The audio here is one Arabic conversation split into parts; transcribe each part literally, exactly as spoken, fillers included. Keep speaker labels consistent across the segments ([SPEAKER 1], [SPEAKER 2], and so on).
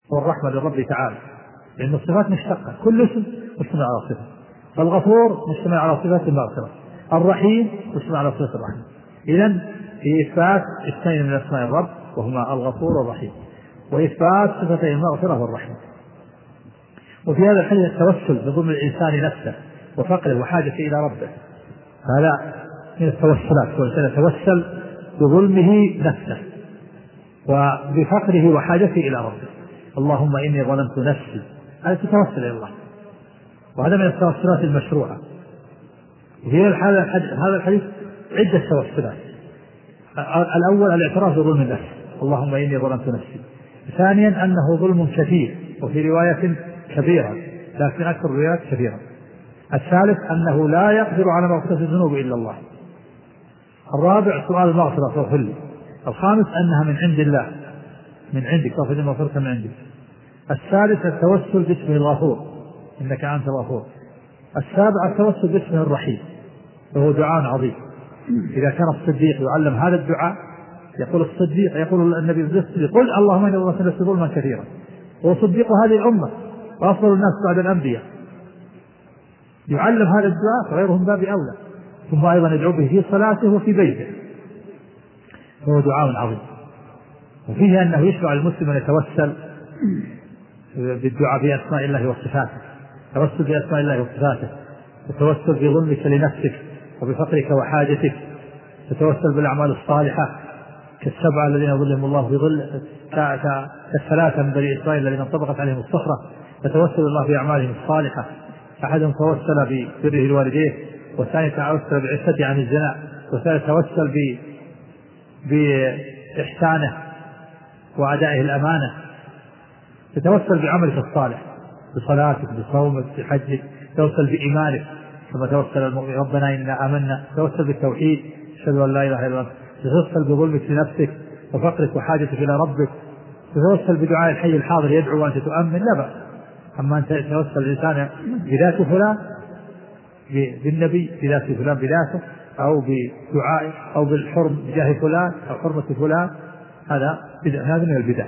[SPEAKER 1] والرحمة للرب تعالى، لأن الصفات مشتقة، كل اسم مشتمل على صفة. فالغفور مشتمل على صفات المغفرة، الرحيم مشتمل على صفة الرحمة. إذن في إثبات اثنين من أسماء الرب وهما الغفور والرحيم، وإثبات صفتي المغفرة والرحمة. وفي هذا الحديث التوسل بظلم الإنسان نفسه وفقره وحاجته إلى ربه، هذا من التوسلات، والإنسان يتوسل بظلمه نفسه وبفقره وحاجته إلى ربه. اللهم إني ظلمت نفسي، هذا تتوسل إلى الله، وهذا من التوسلات المشروعة. وفي هذا الحديث عدة توسلات. الأول الاعتراف بظلم النفس، اللهم إني ظلمت نفسي. ثانيا أنه ظلم كثير، وفي رواية كبيرة، لكن أكثر الروايات كثيرة. الثالث أنه لا يقدر على مغفرة الذنوب إلا الله. الرابع سؤال المغفرة فاغفر لي. الخامس أنها من عند الله، من عندك، تغفر لي مغفرة من عندك. السادس التوسل باسمه الغفور، إنك أنت الغفور. السابع التوسل باسمه الرحيم، وهو دعاء عظيم. إذا كان الصديق يعلم هذا الدعاء، يقول الصديق، يقول النبي بالصديق قل اللهم إني ظلمت نفسي ظلما كثيرا، وهو صديق هذه الأمة وأفضل الناس بعد الأنبياء، يعلم هذا الدعاء فغيرهم باب أولى. ثم أيضا يدعو به في صلاته وفي بيته، وهو دعاء عظيم. وفيه أنه يشرع المسلم أن يتوسل بالدعاء بأسماء الله وصفاته، توسل بأسماء الله وصفاته، تتوسل بظلمك لنفسك وبفقرك وحاجتك، تتوسل بالأعمال الصالحة كالسبعة الذين ظلهم الله في ظل، كالثلاثة من بني إسرائيل الذين انطبقت عليهم الصخرة، تتوسل الله بأعمالهم الصالحة. أحدهم توسل ببره الوالدين، والثاني توسل بعفته عن الزنا، والثالث توسل بإحسانه وأدائه الأمانة. تتوسل بعملك الصالح، بصلاتك، بصومك، بحجك، توسل بإيمانك كما توسل المؤمن ربنا إنا آمنا، توسل بالتوحيد أشهد أن لا إله إلا الله، تتوسل بظلمك لنفسك وفقرك وحاجتك إلى ربك، تتوسل بدعاء الحي الحاضر يدعو وأنت تؤمن، لا بأس. أما أن تتوسل الإنسان بذات فلان، بالنبي بذات فلان بذاته، أو بدعاء، أو بالحرم بجاه فلان أو حرمة فلان، هذا هذا من البدع.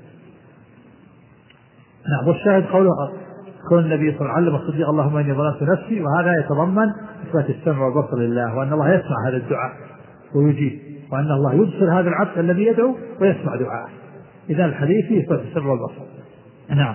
[SPEAKER 1] نعم. والشاهد قوله كون النبي صلى الله عليه وسلم الصديق اللهم إني ظلمت نفسي، وهذا يتضمن إثبات السمع والبصر لله، وأن الله يسمع هذا الدعاء ويجيب، وأن الله يبصر هذا العبد الذي يدعو ويسمع دعاءه. إذا الحديث فيه إثبات السمع والبصر. نعم.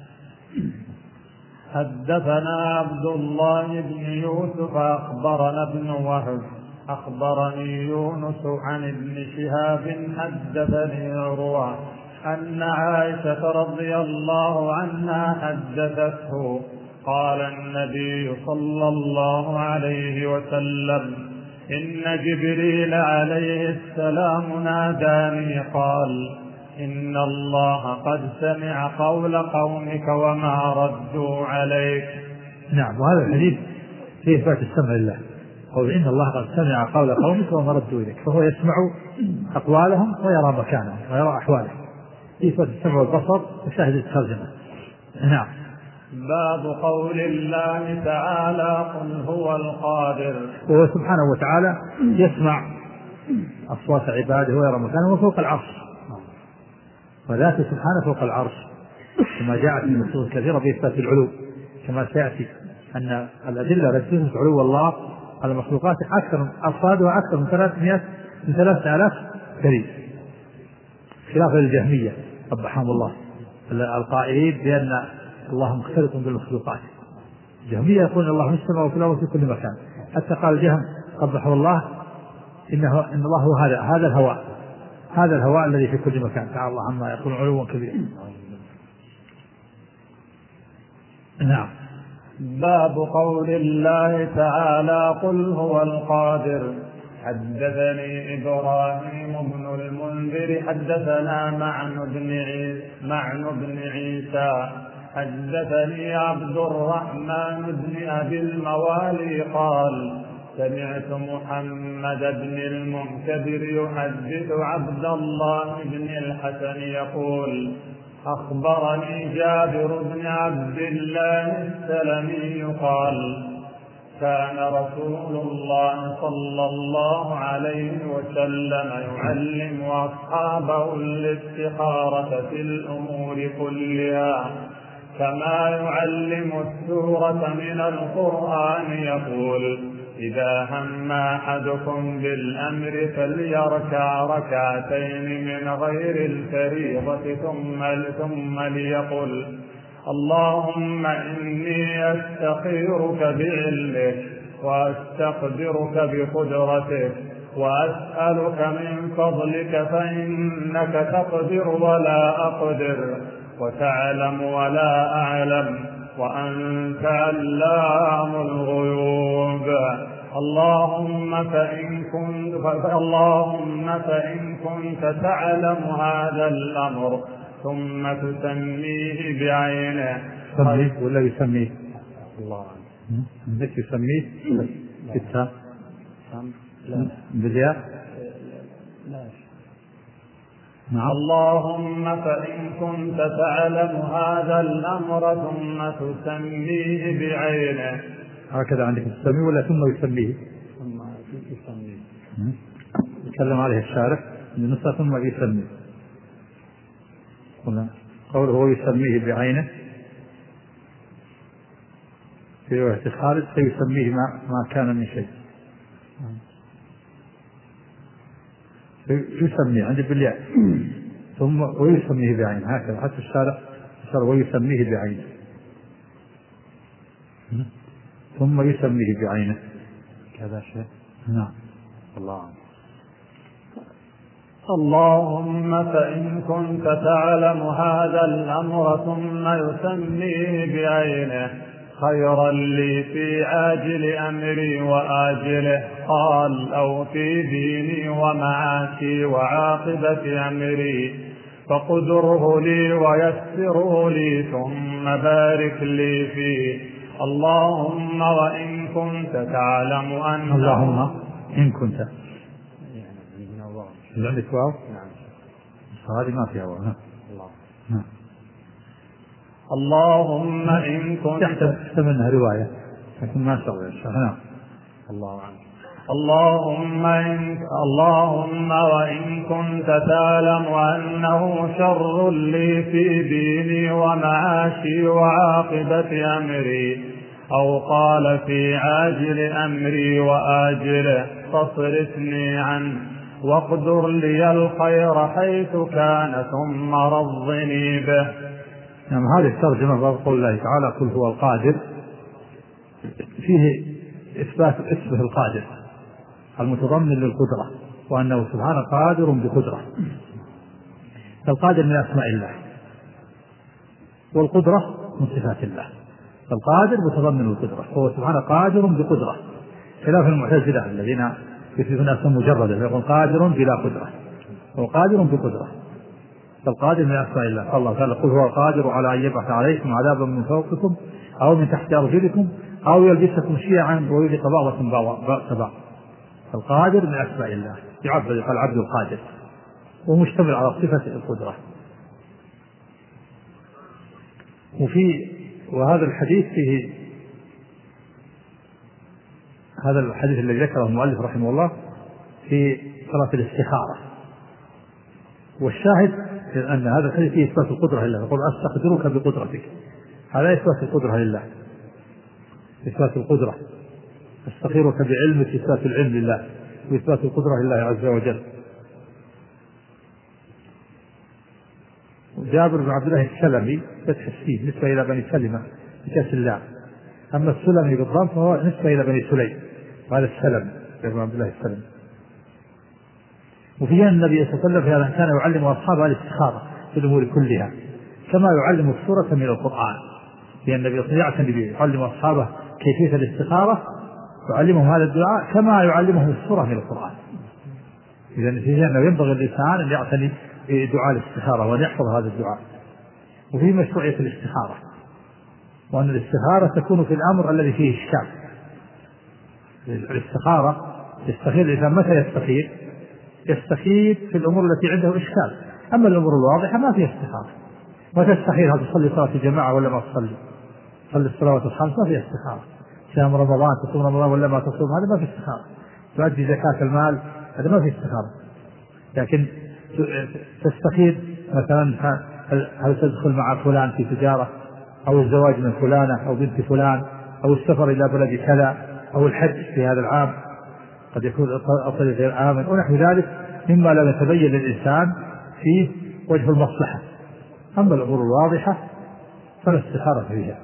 [SPEAKER 2] حدثنا عبد الله بن يوسف أخبرنا ابن وهب أخبرني يونس عن ابن شهاب حدثني عروة أن عائشة رضي الله عنها حدثته قال النبي صلى الله عليه وسلم إن جبريل عليه السلام ناداني قال إن الله قد سمع قول قومك وما ردوا عليك.
[SPEAKER 1] نعم. وهذا الحديث فيه إثبات السمع لله، قول إن الله قد سمع قول قومك وما ردوا إليك، فهو يسمع أقوالهم ويرى مكانهم ويرى أحوالهم، فيه إثبات السمع والبصر وشاهد الترجمة. نعم.
[SPEAKER 2] باب قول الله تعالى قل هو القادر.
[SPEAKER 1] وهو سبحانه وتعالى يسمع أصوات عباده ويرى مكانهم وفوق العرش، وذاته سبحانه فوق العرش، كما جاءت في نصوص كثيرة بإثبات العلو، كما سيأتي أن الأدلة التي تثبت علو الله على المخلوقات أكثر أصواتها أكثر من ثلاثمائة من ثلاثة آلاف دليل، خلافا للجهمية قبحهم الله القائلين بأن الله مختلط بالمخلوقات. الجهمية يقول الله في السماء وفي الأرض في كل مكان، حتى قال الجهم قبحه الله إنه إن الله هو هذا هذا الهواء هذا الهواء الذي في كل مكان، تعالى الله عما يقول علوا كبيرا. نعم.
[SPEAKER 2] باب قول الله تعالى قل هو القادر. حدثني إبراهيم بن المنذر حدثنا معن بن عيسى معن بن عيسى حدثني عبد الرحمن بن أبي الموالي قال سمعت محمد بن المنكدر يحدث عبد الله بن الحسن يقول أخبرني جابر بن عبد الله السلمي قال كان رسول الله صلى الله عليه وسلم يعلم أصحابه الاستخارة في الأمور كلها كما يعلم السورة من القرآن، يقول: إذا هم أحدكم بالأمر فليركع ركعتين من غير الفريضة ثم ثم ليقل: اللهم إني أستخيرك بعلمك وأستقدرك بقدرتك وأسألك من فضلك فإنك تقدر ولا أقدر وتعلم ولا أعلم وأنت علام الغيوب. اللهم فإن كنت اللهم فإن كنت تعلم هذا الأمر ثم تسميه بعينه.
[SPEAKER 1] سميه ولا يسميه؟ الله عندك يسميه بالتاء بالياء؟ نعم.
[SPEAKER 2] اللهم فإن كنت تعلم هذا الأمر ثم تسميه بعينه.
[SPEAKER 1] هكذا عندك تسميه ولا ثم يسميه؟
[SPEAKER 2] ثم يسميه.
[SPEAKER 1] يتكلم عليه الشارح من نص ثم يسميه. قوله هو يسميه بعينه في رواية خالد فيسميه ما ما كان من شيء. يسميه عند بالياء ثم ويسميه بعينه، هكذا حتى الشارع صار ويسميه بعينه ثم يسميه بعينه كذا شيء. نعم. الله عنه.
[SPEAKER 2] اللهم فإن كنت تعلم هذا الأمر ثم يسميه بعينه خيرا لي في عاجل أمري وآجله، قال: أو في ديني ومعاشي وعاقبة أمري، فقدره لي ويسره لي ثم بارك لي فيه. اللهم وإن كنت تعلم أن
[SPEAKER 1] اللهم إن كنت عندك واو؟
[SPEAKER 2] نعم.
[SPEAKER 1] هذه ما فيها واو. نعم.
[SPEAKER 2] اللهم إن كنت
[SPEAKER 1] تحت منها رواية لكن ما سوى الشيخ. نعم.
[SPEAKER 2] الله عنه. اللهم إن اللهم وإن كنت تعلم أنه شر لي في ديني ومعاشي وعاقبة أمري، أو قال في عاجل أمري وآجله، فاصرفني عنه واقدر لي الخير حيث كان ثم رضني به.
[SPEAKER 1] نعم. هذه الترجمة باب قول الله تعالى: قل هو القادر، فيه إثبات اسمه القادر المتضمن للقدرة، وأنه سبحانه قادر بقدرة. فالقادر من أسماء الله، والقدرة من صفات الله. فالقادر متضمن القدرة، فهو سبحانه قادر بقدرة، خلاف المعتزلة الذين يثبتون اسم مجردا يقول قادر بلا قدرة، هو قادر بقدرة. فالقادر من أسماء الله. قال الله تعالى: قل هو القادر على أن يبعث عليكم عذابا من فوقكم أو من تحت أرجلكم أو يلبسكم شيعا ويذيق بعضكم بأس بعض. فالقادر من أسماء الله، يعبد يقال عبد القادر، ومشتمل على صفة القدرة. وفي وهذا الحديث فيه هذا الحديث الذي ذكره المؤلف رحمه الله في صلاة الاستخارة، والشاهد أن هذا الحديث فيه إثبات القدرة لله. يقول: أستقدرك بقدرتك، هذا إثبات القدرة لله، إثبات القدرة. أستخيرك بعلمك، إثبات العلم لله، وإثبات القدرة لله عز وجل. جابر بن عبد الله السلمي فتح السين نسبة إلى بني سلمة بكسر اللام، أما السلمي بالضم فهو نسبة إلى بني سليم، وهذا السلم جابر بن عبد الله السلمي. وفيها النبي صلى الله عليه وسلم في هذا كان يعلم أصحابه الاستخارة في الأمور كلها كما يعلم السورة من القرآن. في النبي صلى الله عليه وسلم يعلم أصحابه كيفية الاستخارة، يعلمهم هذا الدعاء كما يعلمهم السورة من القرآن. إذن فيه أنه ينبغي الإنسان أن يعتني بدعاء الاستخارة وأن يحفظ هذا الدعاء. وفي مشروعية الاستخارة، وأن الاستخارة تكون في الأمر الذي فيه إشكال. الاستخارة يستخير الإنسان متى يستخير؟ يستخير في الأمور التي عنده إشكال. أما الأمور الواضحة ما فيها استخارة. وتستخير هل تصلي صلاة الجماعة ولا ما تصلي، تصلي الصلوات الخمس ما فيها استخارة. صيام رمضان تصوم رمضان ولا ما تصوم، هذا ما في استخارة. تؤدي زكاة المال، هذا ما في استخارة. لكن تستخير مثلا هل تدخل مع فلان في تجارة، أو الزواج من فلانة أو بنت فلان، أو السفر إلى بلد كذا، أو الحج في هذا العام قد يكون الطريق غير آمن ونحو ذلك مما لا يتبين للإنسان فيه وجه المصلحة. أما الأمور الواضحة فلا استخارة فيها.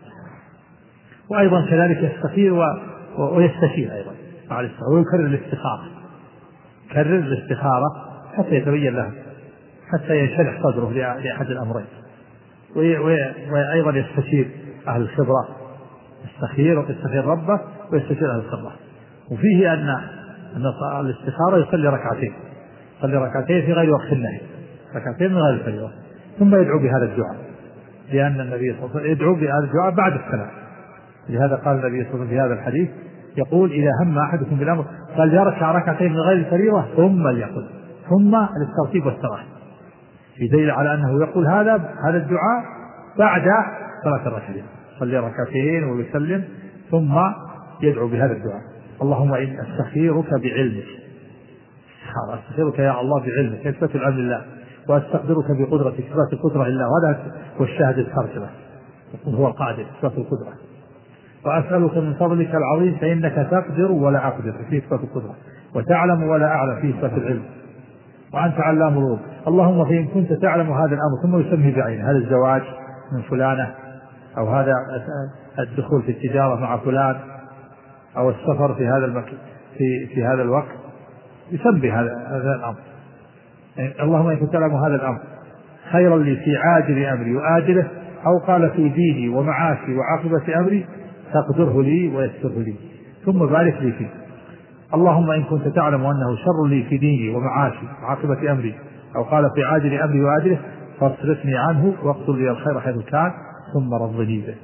[SPEAKER 1] وأيضا كذلك يستخير و... ويستشير أيضا مع الاستخارة، ويكرر الاستخارة، كرر الاستخارة حتى يتبين له، حتى ينشرح صدره لأحد الأمرين. وأيضا يستشير أهل الخبرة، يستخير ويستخير ربه ويستشير أهل الخبرة. وفيه أن أن الاستخارة يصلي ركعتين، يصلي ركعتين في غير وقت النهي، ركعتين من غير الفجر، ثم يدعو بهذا الدعاء، لأن النبي صلى الله عليه وسلم يدعو بهذا الدعاء بعد الصلاة. لهذا قال النبي صلى الله عليه وسلم في هذا الحديث يقول: إذا هم أحدكم بالأمر قال يركع ركعتين من غير الفريضة ثم ليقل، ثم للترتيب والتراحم، في دليل على أنه يقول هذا هذا الدعاء بعد صلاة الركعتين، صلي ركعتين ويسلم ثم يدعو بهذا الدعاء: اللهم إني أستخيرك بعلمك، أستخيرك يا الله بعلمك، إثبات العلم لله، وأستقدرك بقدرتك، إثبات القدرة لله، وهذا والشاهد الترجمة هو القاعدة إثبات القدرة. وأسألك من فضلك العظيم فإنك تقدر ولا أقدر في إثبات القدرة، وتعلم ولا أعلم في إثبات العلم، وأنت علام الغيوب. اللهم فإن كنت تعلم هذا الأمر، ثم يسمي بعينه، هذا الزواج من فلانة، أو هذا الدخول في التجارة مع فلان، أو السفر في هذا المكان في في هذا الوقت، يسمي هذا هذا الأمر. يعني اللهم إن كنت تعلم هذا الأمر خيرا لي في عاجل أمري وآجله، أو قال في ديني ومعاشي وعاقبة أمري، تقدره لي ويسره لي ثم بارك لي فيه. اللهم إن كنت تعلم أنه شر لي في ديني ومعاشي وعاقبة أمري، أو قال في عاجل أمري وآجله، فاصرفني عنه واقتل لي الخير حيث كان ثم رضني به.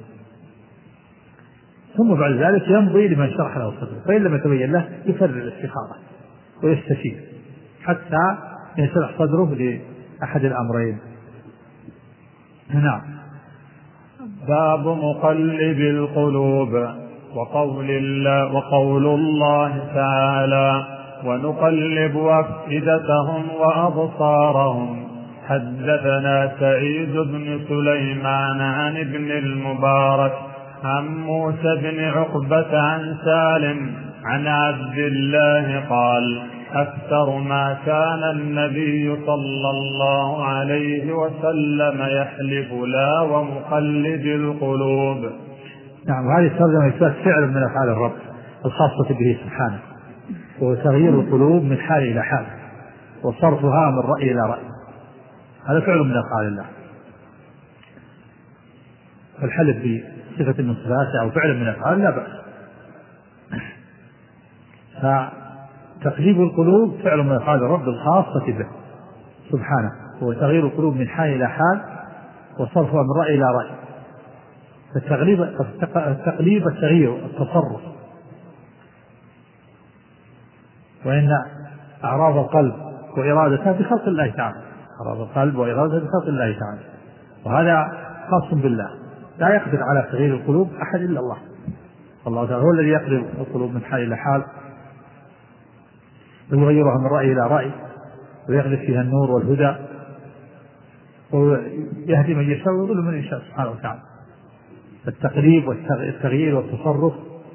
[SPEAKER 1] ثم بعد ذلك يمضي لمن شرح له صدره، فإن لم يتبين له يكرر الاستخارة ويستشير حتى ينشرح صدره لأحد الأمرين. نعم.
[SPEAKER 2] باب مقلب القلوب. وقول الله, وقول الله تعالى: ونقلب أفئدتهم وأبصارهم. حدثنا سعيد بن سليمان عن ابن المبارك عن موسى بن عقبة عن سالم عن عبد الله قال: أكثر ما كان النبي صلى الله عليه وسلم يحلف لا ومقلب القلوب.
[SPEAKER 1] نعم. هذه الترجمة إثبات فعل من أفعال الرب الخاصة به سبحانه، وهو تغيير القلوب من حال إلى حال وصرفها من رأي إلى رأي، هذا فعل من أفعال الله. فالحلف بصفة من صفاته أو فعل من أفعال لا بأس. فتقليب القلوب فعل من أفعال الرب الخاصة به سبحانه، هو تغيير القلوب من حال إلى حال وصرفها من رأي إلى رأي. فالتقليب التقليب التغيير التصرف، وإن أعراض القلب وإرادته بخلق الله تعالى، أعراض القلب وإرادته بخلق الله تعالى، وهذا خاص بالله، لا يقدر على تغيير القلوب أحد إلا الله. الله تعالى هو الذي يقلب القلوب من حال إلى حال ويغيرها من رأي إلى رأي، ويغلب فيها النور والهدى، ويهدي من يشاء ويضل من يشاء سبحانه وتعالى. التقليب والتغيير والتصرف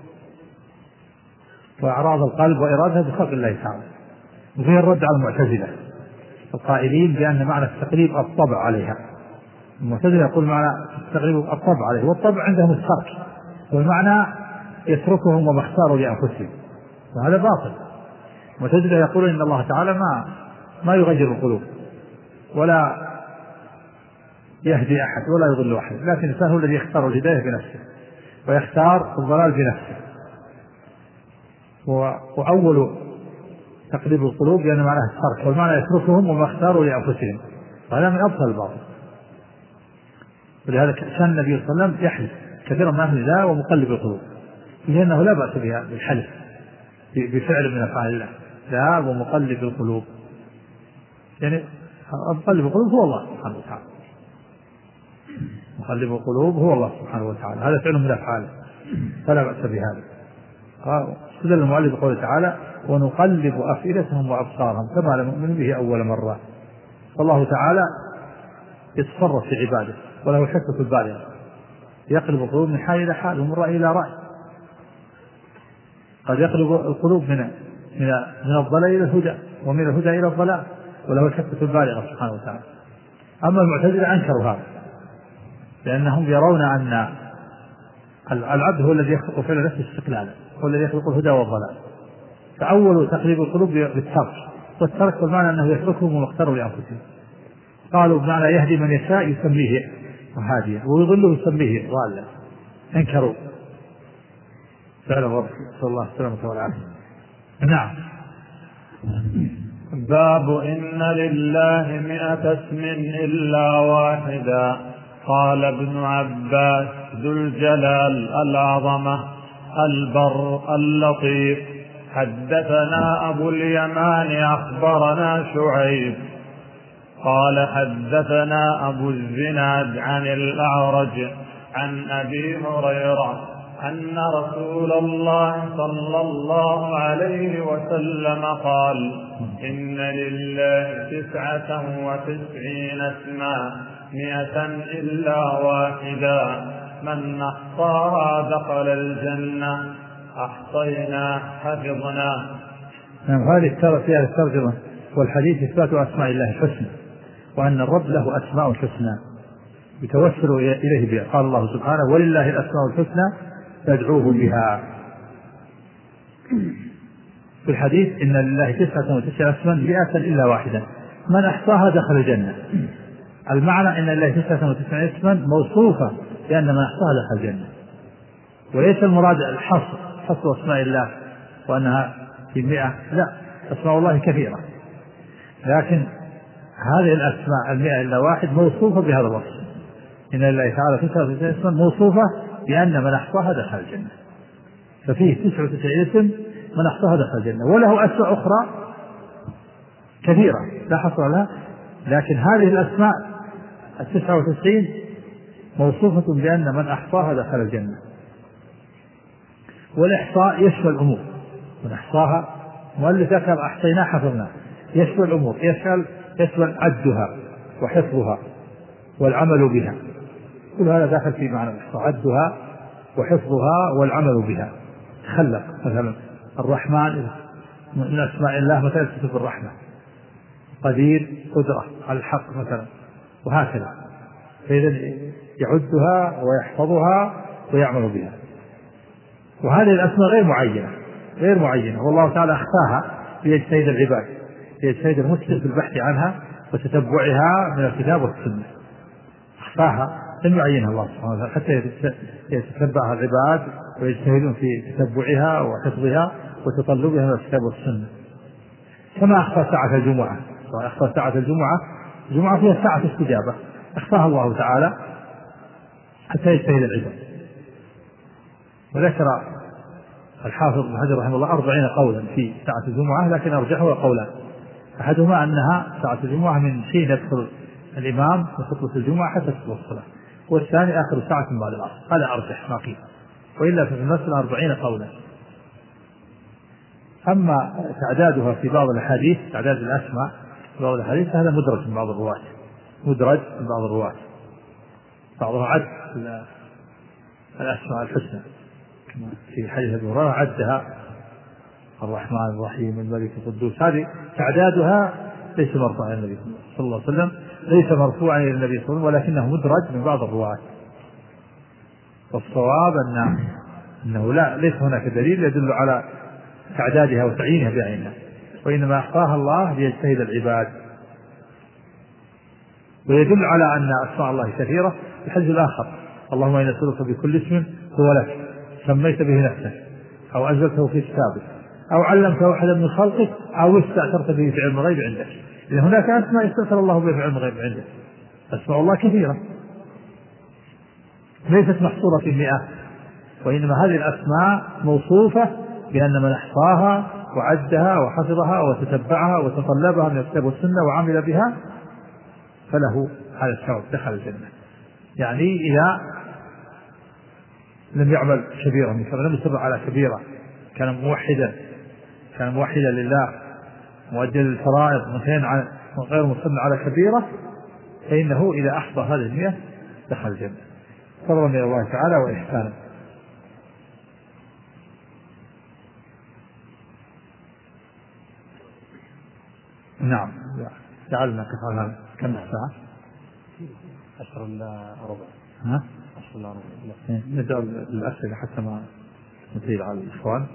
[SPEAKER 1] وأعراض القلب وإرادته بخلق الله تعالى. وفيه الرد على المعتزلة القائلين بأن معنى التقليب الطبع عليها. المعتزلة يقول معنى التقليب الطبع عليه، والطبع عندهم الترك، والمعنى يتركهم وما اختاروا لأنفسهم، وهذا باطل. المعتزلة يقول إن الله تعالى ما ما يغير القلوب ولا يهدي أحد ولا يضل أحد، لكن الإنسان هو الذي يختار الهداية بنفسه ويختار الضلال بنفسه. وأول تقليب القلوب لأن معناه الترك، والمعنى يتركهم وما اختاروا لأنفسهم، وهذا من أبطل الباطل. ولهذا كان النبي صلى الله عليه وسلم يحلف كثيرا من أهل الله ومقلب القلوب، لأنه لا بأس بها بالحلف بفعل من أفعال الله، لا ومقلب القلوب، يعني مقلب القلوب هو الله سبحانه وتعالى، مقلب القلوب هو الله سبحانه وتعالى، هذا فعل من أفعاله. فلا بأس بهذا. استدل المؤلف بقوله تعالى ونقلب أفئدتهم وأبصارهم كما لم يؤمنوا به أول مرة. فالله تعالى يتصرف في عباده وله حكمة البالغة، يقلب القلوب من حال إلى حال ومن رأي إلى رأي. قد يقلب القلوب من من من الضلال إلى الهدى ومن الهدى إلى الضلال وله الحكمة البالغة سبحانه وتعالى. أما المعتزلة أنكروا هذا لأنهم يرون أن العبد هو الذي يخلق فعل نفسه استقلالا، هو الذي يخلق الهدى والضلال، فأول تقليب القلوب بالترك، والترك بمعنى أنه يتركهم ومختار لأنفسهم. قالوا بمعنى يهدي من يشاء يسميه هاديا ويضله يسميه ضالا. انكروا فعل الرب صلى الله عليه وسلم والعافية. نعم.
[SPEAKER 2] باب إن لله مئة اسم إلا واحدا. قال ابن عباس ذو الجلال العظمة البر اللطيف. حدثنا أبو اليمان أخبرنا شعيب قال حدثنا أبو الزناد عن الأعرج عن أبي هريرة أن رسول الله صلى الله عليه وسلم قال إن لله تسعة وتسعين اسما مئة إلا واحدا من أحصاها دخل الجنة أحصينا حفظنا.
[SPEAKER 1] نعم. هذه فيها الترجمة والحديث إثبات أسماء الله الحسنى وأن الرب له أسماء حسنى يتوسل إليه بها. قال الله سبحانه ولله الأسماء الحسنى فادعوه بها. في الحديث إن لله تسعة وتسعين اسما مئة إلا واحدا من أحصاها دخل الجنة. المعنى إن لله تسعة وتسعين اسما موصوفة لأن من أحصاها دخل الجنة، وليس المراد الحصر حصر أسماء الله وأنها في مئة، لا، أسماء الله كثيرة، لكن هذه الأسماء المئة إلا واحد موصوفة بهذا الوصف. إن لله تعالى تسعة وتسعين اسما موصوفة بأن من أحصاها دخل الجنة، ففيه تسعة وتسعين اسم من أحصاها دخل الجنة، وله أسماء أخرى كثيرة لا حصر لها، لكن هذه الأسماء التسعة وتسعين موصوفة بأن من أحصاها دخل الجنة. والإحصاء يشمل الأمور، من أحصاها مؤلف ذكر أحصينا حفظنا، يشمل الأمور، يشمل يشمل عدها وحفظها والعمل بها، كل هذا داخل في معنى الإحصاء، عدها وحفظها والعمل بها. تخلق مثلا الرحمن من أسماء الله مثلا تصف الرحمة، قدير قدرة على الحق مثلا، وهكذا، فإذا يعدها ويحفظها ويعمل بها. وهذه الأسماء غير معينة غير معينة والله تعالى أخفاها ليجتهد العباد، ليجتهد المسلم في البحث عنها وتتبعها من الكتاب والسنة. أخفاها لم يعينها الله سبحانه وتعالى حتى يتتبعها العباد ويجتهدون في تتبعها وحفظها وتطلبها من الكتاب والسنة. كما أخفى ساعة الجمعة، أخفى ساعة الجمعة، الجمعة فيها ساعة استجابة، أخفاها الله تعالى حتى يجتهد العباد. وذكر الحافظ ابن حجر رحمه الله أربعين قولا في ساعة الجمعة، لكن أرجحها قولان، أحدهما أنها ساعة الجمعة من حين يدخل الإمام في خطبة الجمعة حتى تدخل الصلاة، والثاني آخر ساعة بعد العصر، هذا أرجح ما قيل، وإلا في المسألة أربعين قولا. أما تعدادها في بعض الأحاديث، تعداد الأسماء في بعض الأحاديث، هذا مدرج من بعض الرواة، مدرج من بعض الرواة، بعضها عد الأسماء الحسنى في حديث أبي هريرة عدها الرحمن الرحيم الملك القدوس، هذه تعدادها ليس مرفوعا إلى النبي صلى الله عليه وسلم، ليس مرفوعا إلى النبي صلى الله عليه وسلم، ولكنه مدرج من بعض الرواة. والصواب أن أنه لا ليس هناك دليل يدل على تعدادها وتعيينها بعينها، وإنما أخفاها الله ليجتهد العباد. ويدل على أن أسماء الله كثيرة الحديث الآخر اللهم إني أسألك بكل اسم هو لك سميت به نفسك أو أنزلته في كتابك أو علمته أحدا من خلقك أو استأثرت به في علم الغيب عندك. إذا هناك أسماء استأثر الله بها في علم الغيب عندك، أسماء الله كثيرة ليست محصورة في مئة، وإنما هذه الأسماء موصوفة بأن من أحصاها وعدها وحفظها وتتبعها وتطلبها من الكتاب والسنة وعمل بها فله هذا الثواب دخل الجنة. يعني إذا لم يعمل كبيرة من كبيرة، لم يصر على كبيرة، كان موحدا كان موحدا لله مؤديا للفرائض مثلا غير مصر على كبيرة، فإنه إذا أحضر هذه المئة دخل الجنة فضلا من الله تعالى وإحسانا. نعم جعلنا كفانا كم ساعة؟
[SPEAKER 2] عشر إلا ربع.
[SPEAKER 1] ها؟
[SPEAKER 2] عشر إلا ربع.
[SPEAKER 1] ندعو الأسئلة حتى ما نطيل على الإخوان.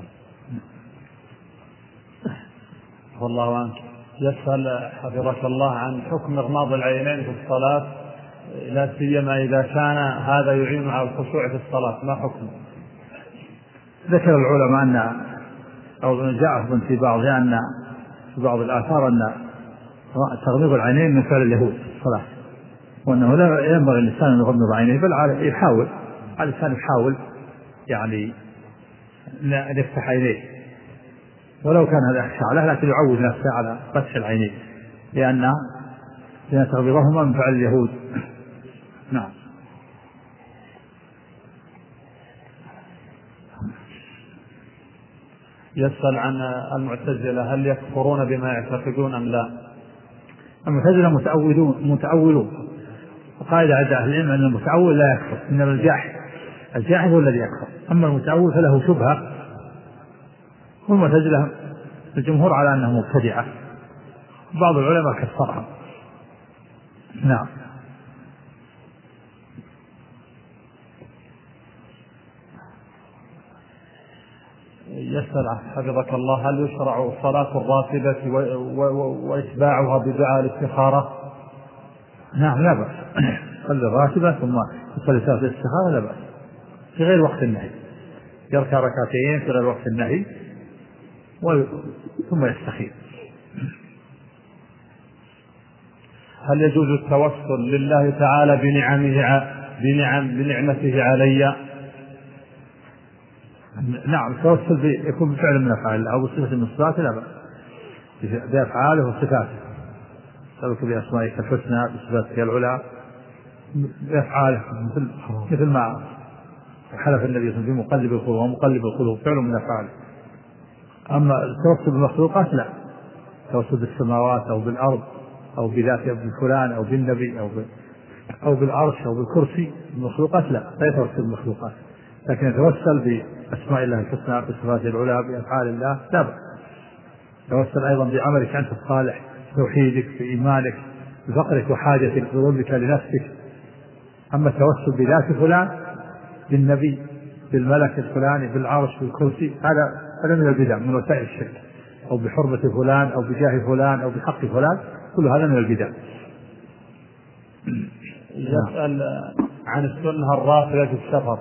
[SPEAKER 2] والله عنك. يسأل حفظك الله عن حكم إغماض العينين في الصلاة، لا سيما إذا كان هذا يعين على الخشوع في الصلاة، ما حكمه؟
[SPEAKER 1] ذكر العلماء أن أو جاء في بعضها أن في بعض الآثار أن تغميض العينين من فعل اليهود في الصلاة، وأنه لا ينبغي الإنسان أن يغمض عينيه، بل على يحاول على الإنسان يحاول يعني أن يفتح عينيه ولو كان هذا أخشى له، لكن يعود نفسه على فتح العينين لأن لأن تغميضهما من فعل اليهود. نعم.
[SPEAKER 2] يسأل عن المعتزلة هل يكفرون بما يعتقدون أم لا؟
[SPEAKER 1] المعتزلة متأولون متأولون وقاعدة عند أهل العلم أن المتأول لا يكفر، إنما الجاحد الجاحد هو الذي يكفر، أما المتأول فله شبهة. والمعتزلة الجمهور على أنها مبتدعة، بعض العلماء كفرها. نعم.
[SPEAKER 2] يسأل حفظك الله هل يشرع صلاة الراتبة وإتباعها بدعاء الاستخارة؟
[SPEAKER 1] نعم لا بأس، صلي الراتبة ثم تصلي صلاة الاستخارة لا بأس في غير وقت النهي، يركع ركعتين في غير وقت النهي ثم يستخير.
[SPEAKER 2] هل يجوز التوسل لله تعالى بنعمه بنعم بنعمته علي؟
[SPEAKER 1] نعم التوسل يكون بفعل من أفعال أو بصفة من الصفات لا بأس، بأفعاله وصفاته، سألك بأسمائك الحسنى بصفاتك العلى بأفعاله، مثل مثل ما حلف النبي في مقلب القلوب ومقلب القلوب فعل من أفعاله. أما التوسل بالمخلوقات لا، التوسل بالسماوات أو بالأرض أو بذات فلان أو بالنبي أو أو بالعرش أو بالكرسي، المخلوقات لا لا يتوسل بالمخلوقات، لكن يتوسل بأسماء الله الحسنى بصفاته العلى بأفعال الله لا بأس. يتوسل أيضا بعملك أنت الصالح، توحيدك بإيمانك بفقرك وحاجتك بظلمك لنفسك. أما التوسل بذات فلان بالنبي بالملك الفلاني بالعرش بالكرسي هذا هذا من البدع من وسائل الشرك، أو بحرمة فلان أو بجاه فلان أو بحق فلان، كل هذا من البدع.
[SPEAKER 2] يسأل عن السنة الراتبة في السفر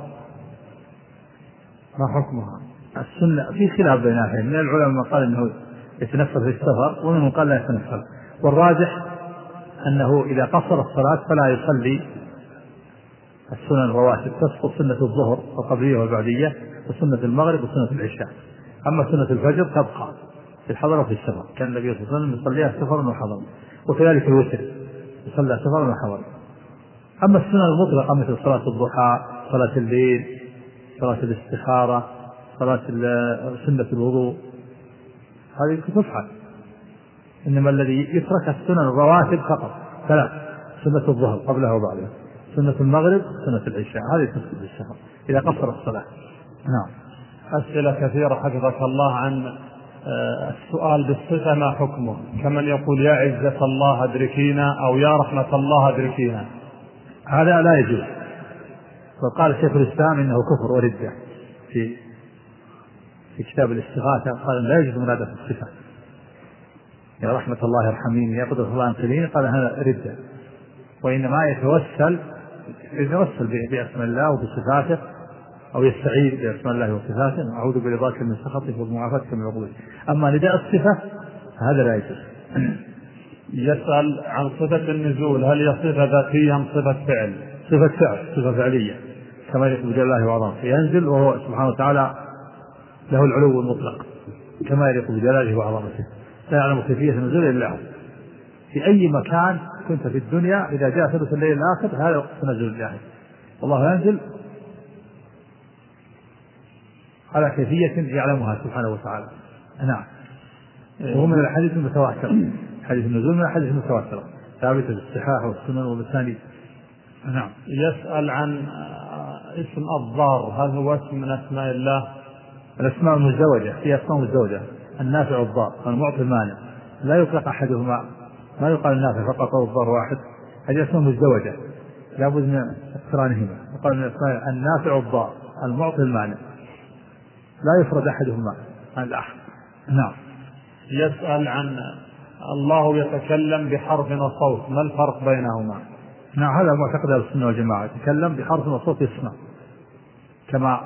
[SPEAKER 2] ما حكمها؟
[SPEAKER 1] السنة في خلاف بين أهل من العلماء من قال أنه يتنفل في السفر ومن قال لا يتنفل، والراجح أنه إذا قصر الصلاة فلا يصلي السنن الرواتب، تسقط سنة الظهر القبلية والبعدية وسنة المغرب وسنة العشاء، أما سنة الفجر تبقى في الحضر وفي السفر، كان النبي صلى الله عليه وسلم يصليها سفرا وحضرا، وكذلك الوتر يصلى سفرا وحضرا. أما السنن المطلقة مثل صلاة الضحى صلاة الليل صلاة الاستخارة صلاة سنة الوضوء هذه تفعل، إنما الذي يترك السنن الرواتب فقط ثلاث: سنة الظهر قبلها وبعدها، سنة المغرب سنة العشاء، هذه تسقط بالسفر إذا قصر الصلاة. نعم.
[SPEAKER 2] أسئلة كثيرة حفظك الله عن السؤال بالصفة ما حكمه، كمن يقول يا عزة الله أدركينا أو يا رحمة الله أدركينا،
[SPEAKER 1] هذا لا يجوز. وقال شيخ الإسلام إنه كفر وردة في في كتاب الاستغاثة، قال لا يجوز منادة الصفة، يا رحمة الله ارحميني يا قدرة الله انقذيني، قال هذا ردة، وإنما يتوسل يتوسل بأسماء الله وبصفاته أو يستعيذ بأسماء الله وصفاته، أعوذ برضاك من سخطك ومعافاتك من عقوبتك. أما نداء الصفة هذا لا يجوز.
[SPEAKER 2] يسأل عن صفة النزول هل هي صفة ذاتية أم صفة فعل؟
[SPEAKER 1] صفة فعل، صفة فعلية كما يقول بجلاله وعظمته، ينزل وهو سبحانه وتعالى له العلو المطلق كما يليق بجلاله وعظمته، لا يعلم كيفية النزول إلا هو. في أي مكان كنت في الدنيا إذا جاء ثلث الليل الآخر هذا وقت نزول الله، والله ينزل على كيفية يعلمها سبحانه وتعالى. نعم. وهو من الحديث المتواتر، حديث النزول من الحديث المتواتر ثابتة بالصحاح والسنن والمسانيد.
[SPEAKER 2] نعم. يسأل عن اسم الضار، هل هو اسم من أسماء الله؟
[SPEAKER 1] الأسماء المزدوجة هي أسماء مزدوجة، النافع والضار والمعطي المانع، لا يطلق أحدهما، ما يقال النافع فقط أو الضار واحد، هذه أسماء مزدوجة لابد من اقترانهما. يقال من الأسماء النافع والضار المعطي المانع، لا يفرد أحدهما عن الآخر. نعم.
[SPEAKER 2] يسأل عن الله يتكلم بحرف وصوت، ما الفرق بينهما؟
[SPEAKER 1] نعم، هذا معتقد أهل السنة والجماعة، يتكلم بحرف وصوت يسمع، كما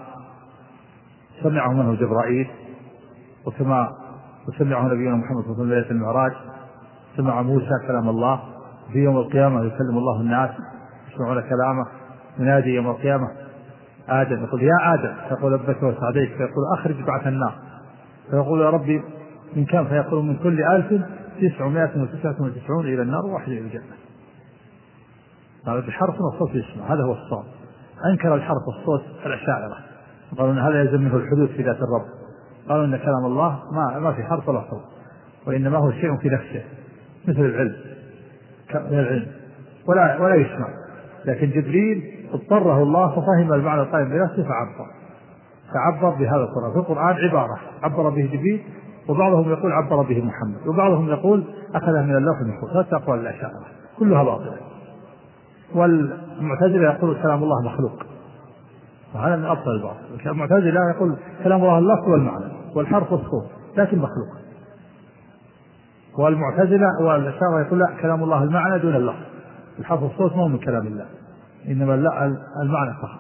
[SPEAKER 1] سمعه منه جبرائيل، وكما وسمعه نبينا محمد صلى الله عليه وسلم ليلة المعراج، سمع موسى كلام الله في يوم القيامة، يكلم الله الناس يسمعون كلامه، ينادي يوم القيامة آدم يقول يا آدم، فيقول لبيك وسعديك، فيقول أخرج بعث النار، فيقول يا ربي من كم؟ فيقول من كل ألف تسعمائة وتسعة وتسعون إلى النار وواحد إلى الجنة. هذا بحرف والصوت يسمع، هذا هو الصوت. أنكر الحرف والصوت الأشاعرة، قالوا أن هذا يلزم منه الحدوث في ذات الرب، قالوا أن كلام الله ما ما في حرف ولا صوت، وإنما هو شيء في نفسه مثل العلم، العلم ولا ولا يسمع. لكن جبريل اضطره الله ففهم المعنى القائم بنفسه فعبر فعبر بهذا القرآن. في القرآن عبارة عبر به جبريل، وبعضهم يقول عبر به محمد، وبعضهم يقول أخذه من اللوح المحفوظ. ثلاث أقوال الأشاعرة كلها باطلة. والمعتزلة يقول كلام الله مخلوق، وهذا من أبطل الباطل. المعتزلة يقول كلام الله اللفظ والمعنى والحرف والصوت لكن مخلوق، والمعتزلة والأشاعرة يقول لا، كلام الله المعنى دون اللفظ، الحرف والصوت مو من كلام الله، إنما المعنى فقط.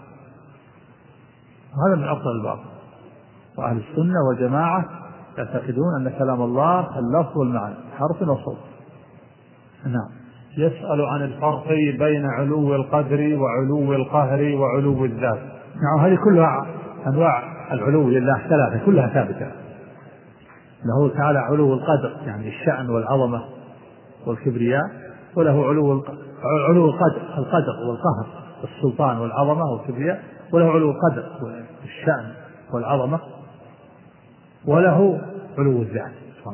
[SPEAKER 1] وهذا من أبطل الباطل. وأهل السنة والجماعة يعتقدون أن كلام الله اللفظ والمعنى حرف وصوت. نعم.
[SPEAKER 2] يسأل عن الفرق بين علو القدر وعلو القهر وعلو الذات.
[SPEAKER 1] نعم، هذه كلها أنواع العلو لله ثلاثة كلها ثابتة. له تعالى علو القدر يعني الشأن والعظمة والكبرياء، وله علو علو القدر القدر والقهر والسلطان والعظمة والكبرياء، وله علو القدر والشأن والعظمة، وله علو الذات.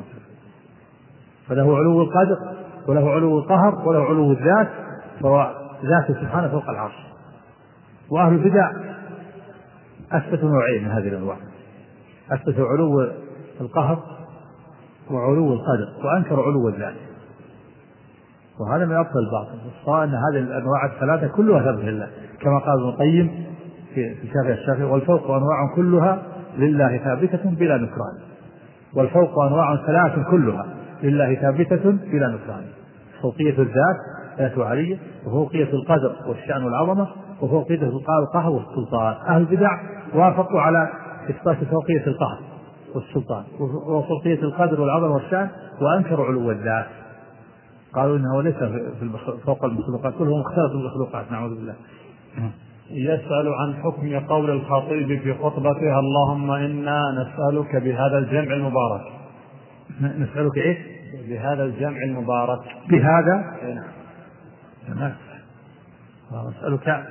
[SPEAKER 1] فله علو القدر وله علو القهر وله علو الذات، فهو ذاته سبحانه فوق العرش. وأهل البدع أثبتوا نوعين من هذه الأنواع، أثبتوا علو القهر وعلو القدر، وأنكروا علو الذات، وهذا من أبطل الباطل. الصواب أن هذه الأنواع الثلاثة كلها ثابتة لله، كما قال ابن القيم في شافعي الشافعي: والفوق أنواع كلها لله ثابتة بلا نكران. والفوق أنواع ثلاث كلها لله ثابتة بلا نكران: فوقية الذات ذات علية، وفوقية القدر والشأن والعظمة، وفوقية القهر والسلطان. أهل البدع وافقوا على إثبات فوقية القهر والسلطان وفوقية القدر والعظمة والشأن، وأنكروا علو الذات، قالوا إنه ليس في فوق المخلوقات، كلهم مختلط بالمخلوقات، نعوذ بالله.
[SPEAKER 2] يسأل عن حكم قول الخطيب في خطبته: اللهم إنا نسألك بهذا الجمع المبارك.
[SPEAKER 1] نسألك إيش؟
[SPEAKER 2] بهذا الجمع المبارك.
[SPEAKER 1] بهذا؟ نعم. نسألك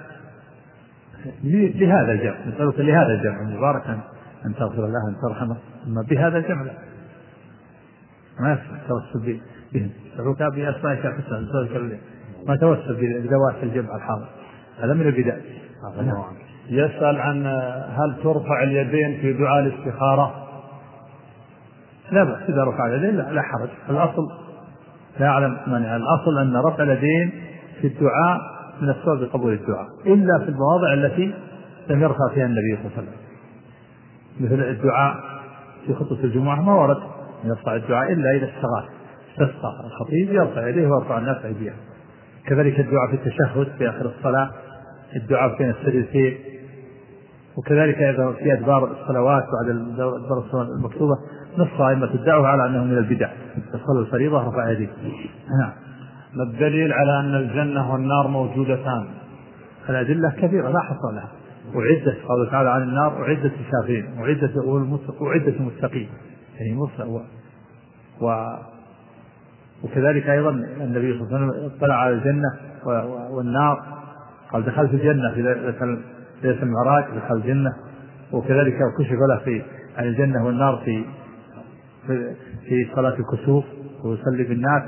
[SPEAKER 1] لهذا الجمع، نسألك لهذا الجمع المبارك أن تغفر الله، أن ترحمه. أما بهذا الجمع لا، ما توسل بهم. نسألك بأسمائك الحسنى، نسألك ما توسل بذوات الجمع الحاضر، هذا من البداية.
[SPEAKER 2] يسأل عن هل ترفع اليدين في دعاء الاستخارة؟
[SPEAKER 1] لا بأس إذا رفع اليدين، لا, لا حرج. الأصل لا أعلم مانع، الأصل أن رفع اليدين في الدعاء من السبب لقبول الدعاء، إلا في المواضع التي لم يرفع فيها النبي صلى الله عليه وسلم، مثل الدعاء في خطبة الجمعة ما ورد أن يرفع الدعاء إلا إذا استغاث استسقى الخطيب يرفع يديه ويرفع الناس أيديهم. كذلك الدعاء في التشهد في آخر الصلاة، الدعاء بين السجدتين، وكذلك أيضا في أدبار الصلوات بعد أدبار الصلاة المكتوبة. نص أئمة الدعوة على أنه من البدع، تصلي الفريضة رفع يديه. نعم.
[SPEAKER 2] ما الدليل على أن الجنة والنار موجودتان؟
[SPEAKER 1] الأدلة كثيرة لا حصر لها. وعدت، قال تعالى عن النار: أعدت للكافرين وأعدت للمتقين، يعني مرسل. و وكذلك أيضا النبي صلى الله عليه وسلم اطلع على الجنة والنار، قال: دخلت الجنة في ليلة المعراج، دخل الجنة وكذلك كشف له في عن الجنة والنار في في, في صلاة الكسوف ويصلي بالناس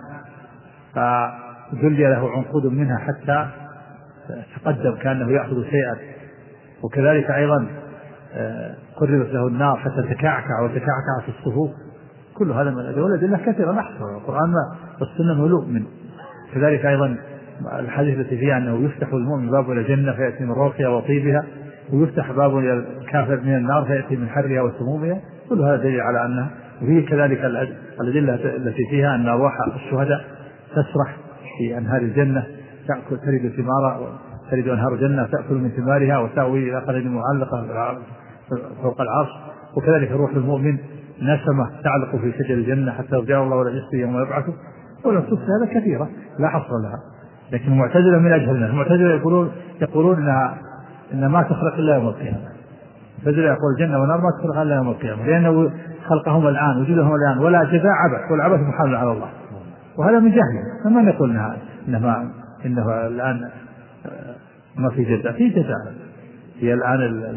[SPEAKER 1] فذل له عنقود منها حتى تقدم كأنه يأخذ شيئا. وكذلك أيضا قربت له النار حتى تكعكع وتكعكع في الصفوف. كل هذا من الأدلة كثيرة نحصر القرآن والسنة ملوء منه. كذلك أيضا الحديث التي فيها أنه يفتح المؤمن باب إلى الجنة فيأتي من روحها وطيبها، ويفتح باب إلى الكافر من النار فيأتي من حرها وسمومها. كل هذا دليل على أنها. وفيه كذلك الأدلة التي فيها أن أرواح الشهداء تسرح في أنهار الجنة تأكل ترد ثمارها، ترد أنهار الجنة تأكل من ثمارها وتأوي إلى قرن معلقة فوق العرش. وكذلك روح المؤمن نسمة تعلق في شجر الجنة حتى يرجع الله ولا يسقي يوم يبعثه. والنصوص هذا كثيرة لا حصر لها. لكن المعتزلة من أجهلنا. المعتزلة يقولون يقولون إنها إن ما تخلق إلا يوم القيامة. المعتزلة يقول الجنة والنار ما تخلق إلا يوم القيامة، لأنه خلقهم الآن وجودهم الآن ولا جزاء عبث، والعبث محال على الله. وهذا من جهل. فما نقول إنها إنما إنه الآن ما في جزاء، في جزاء. هي الآن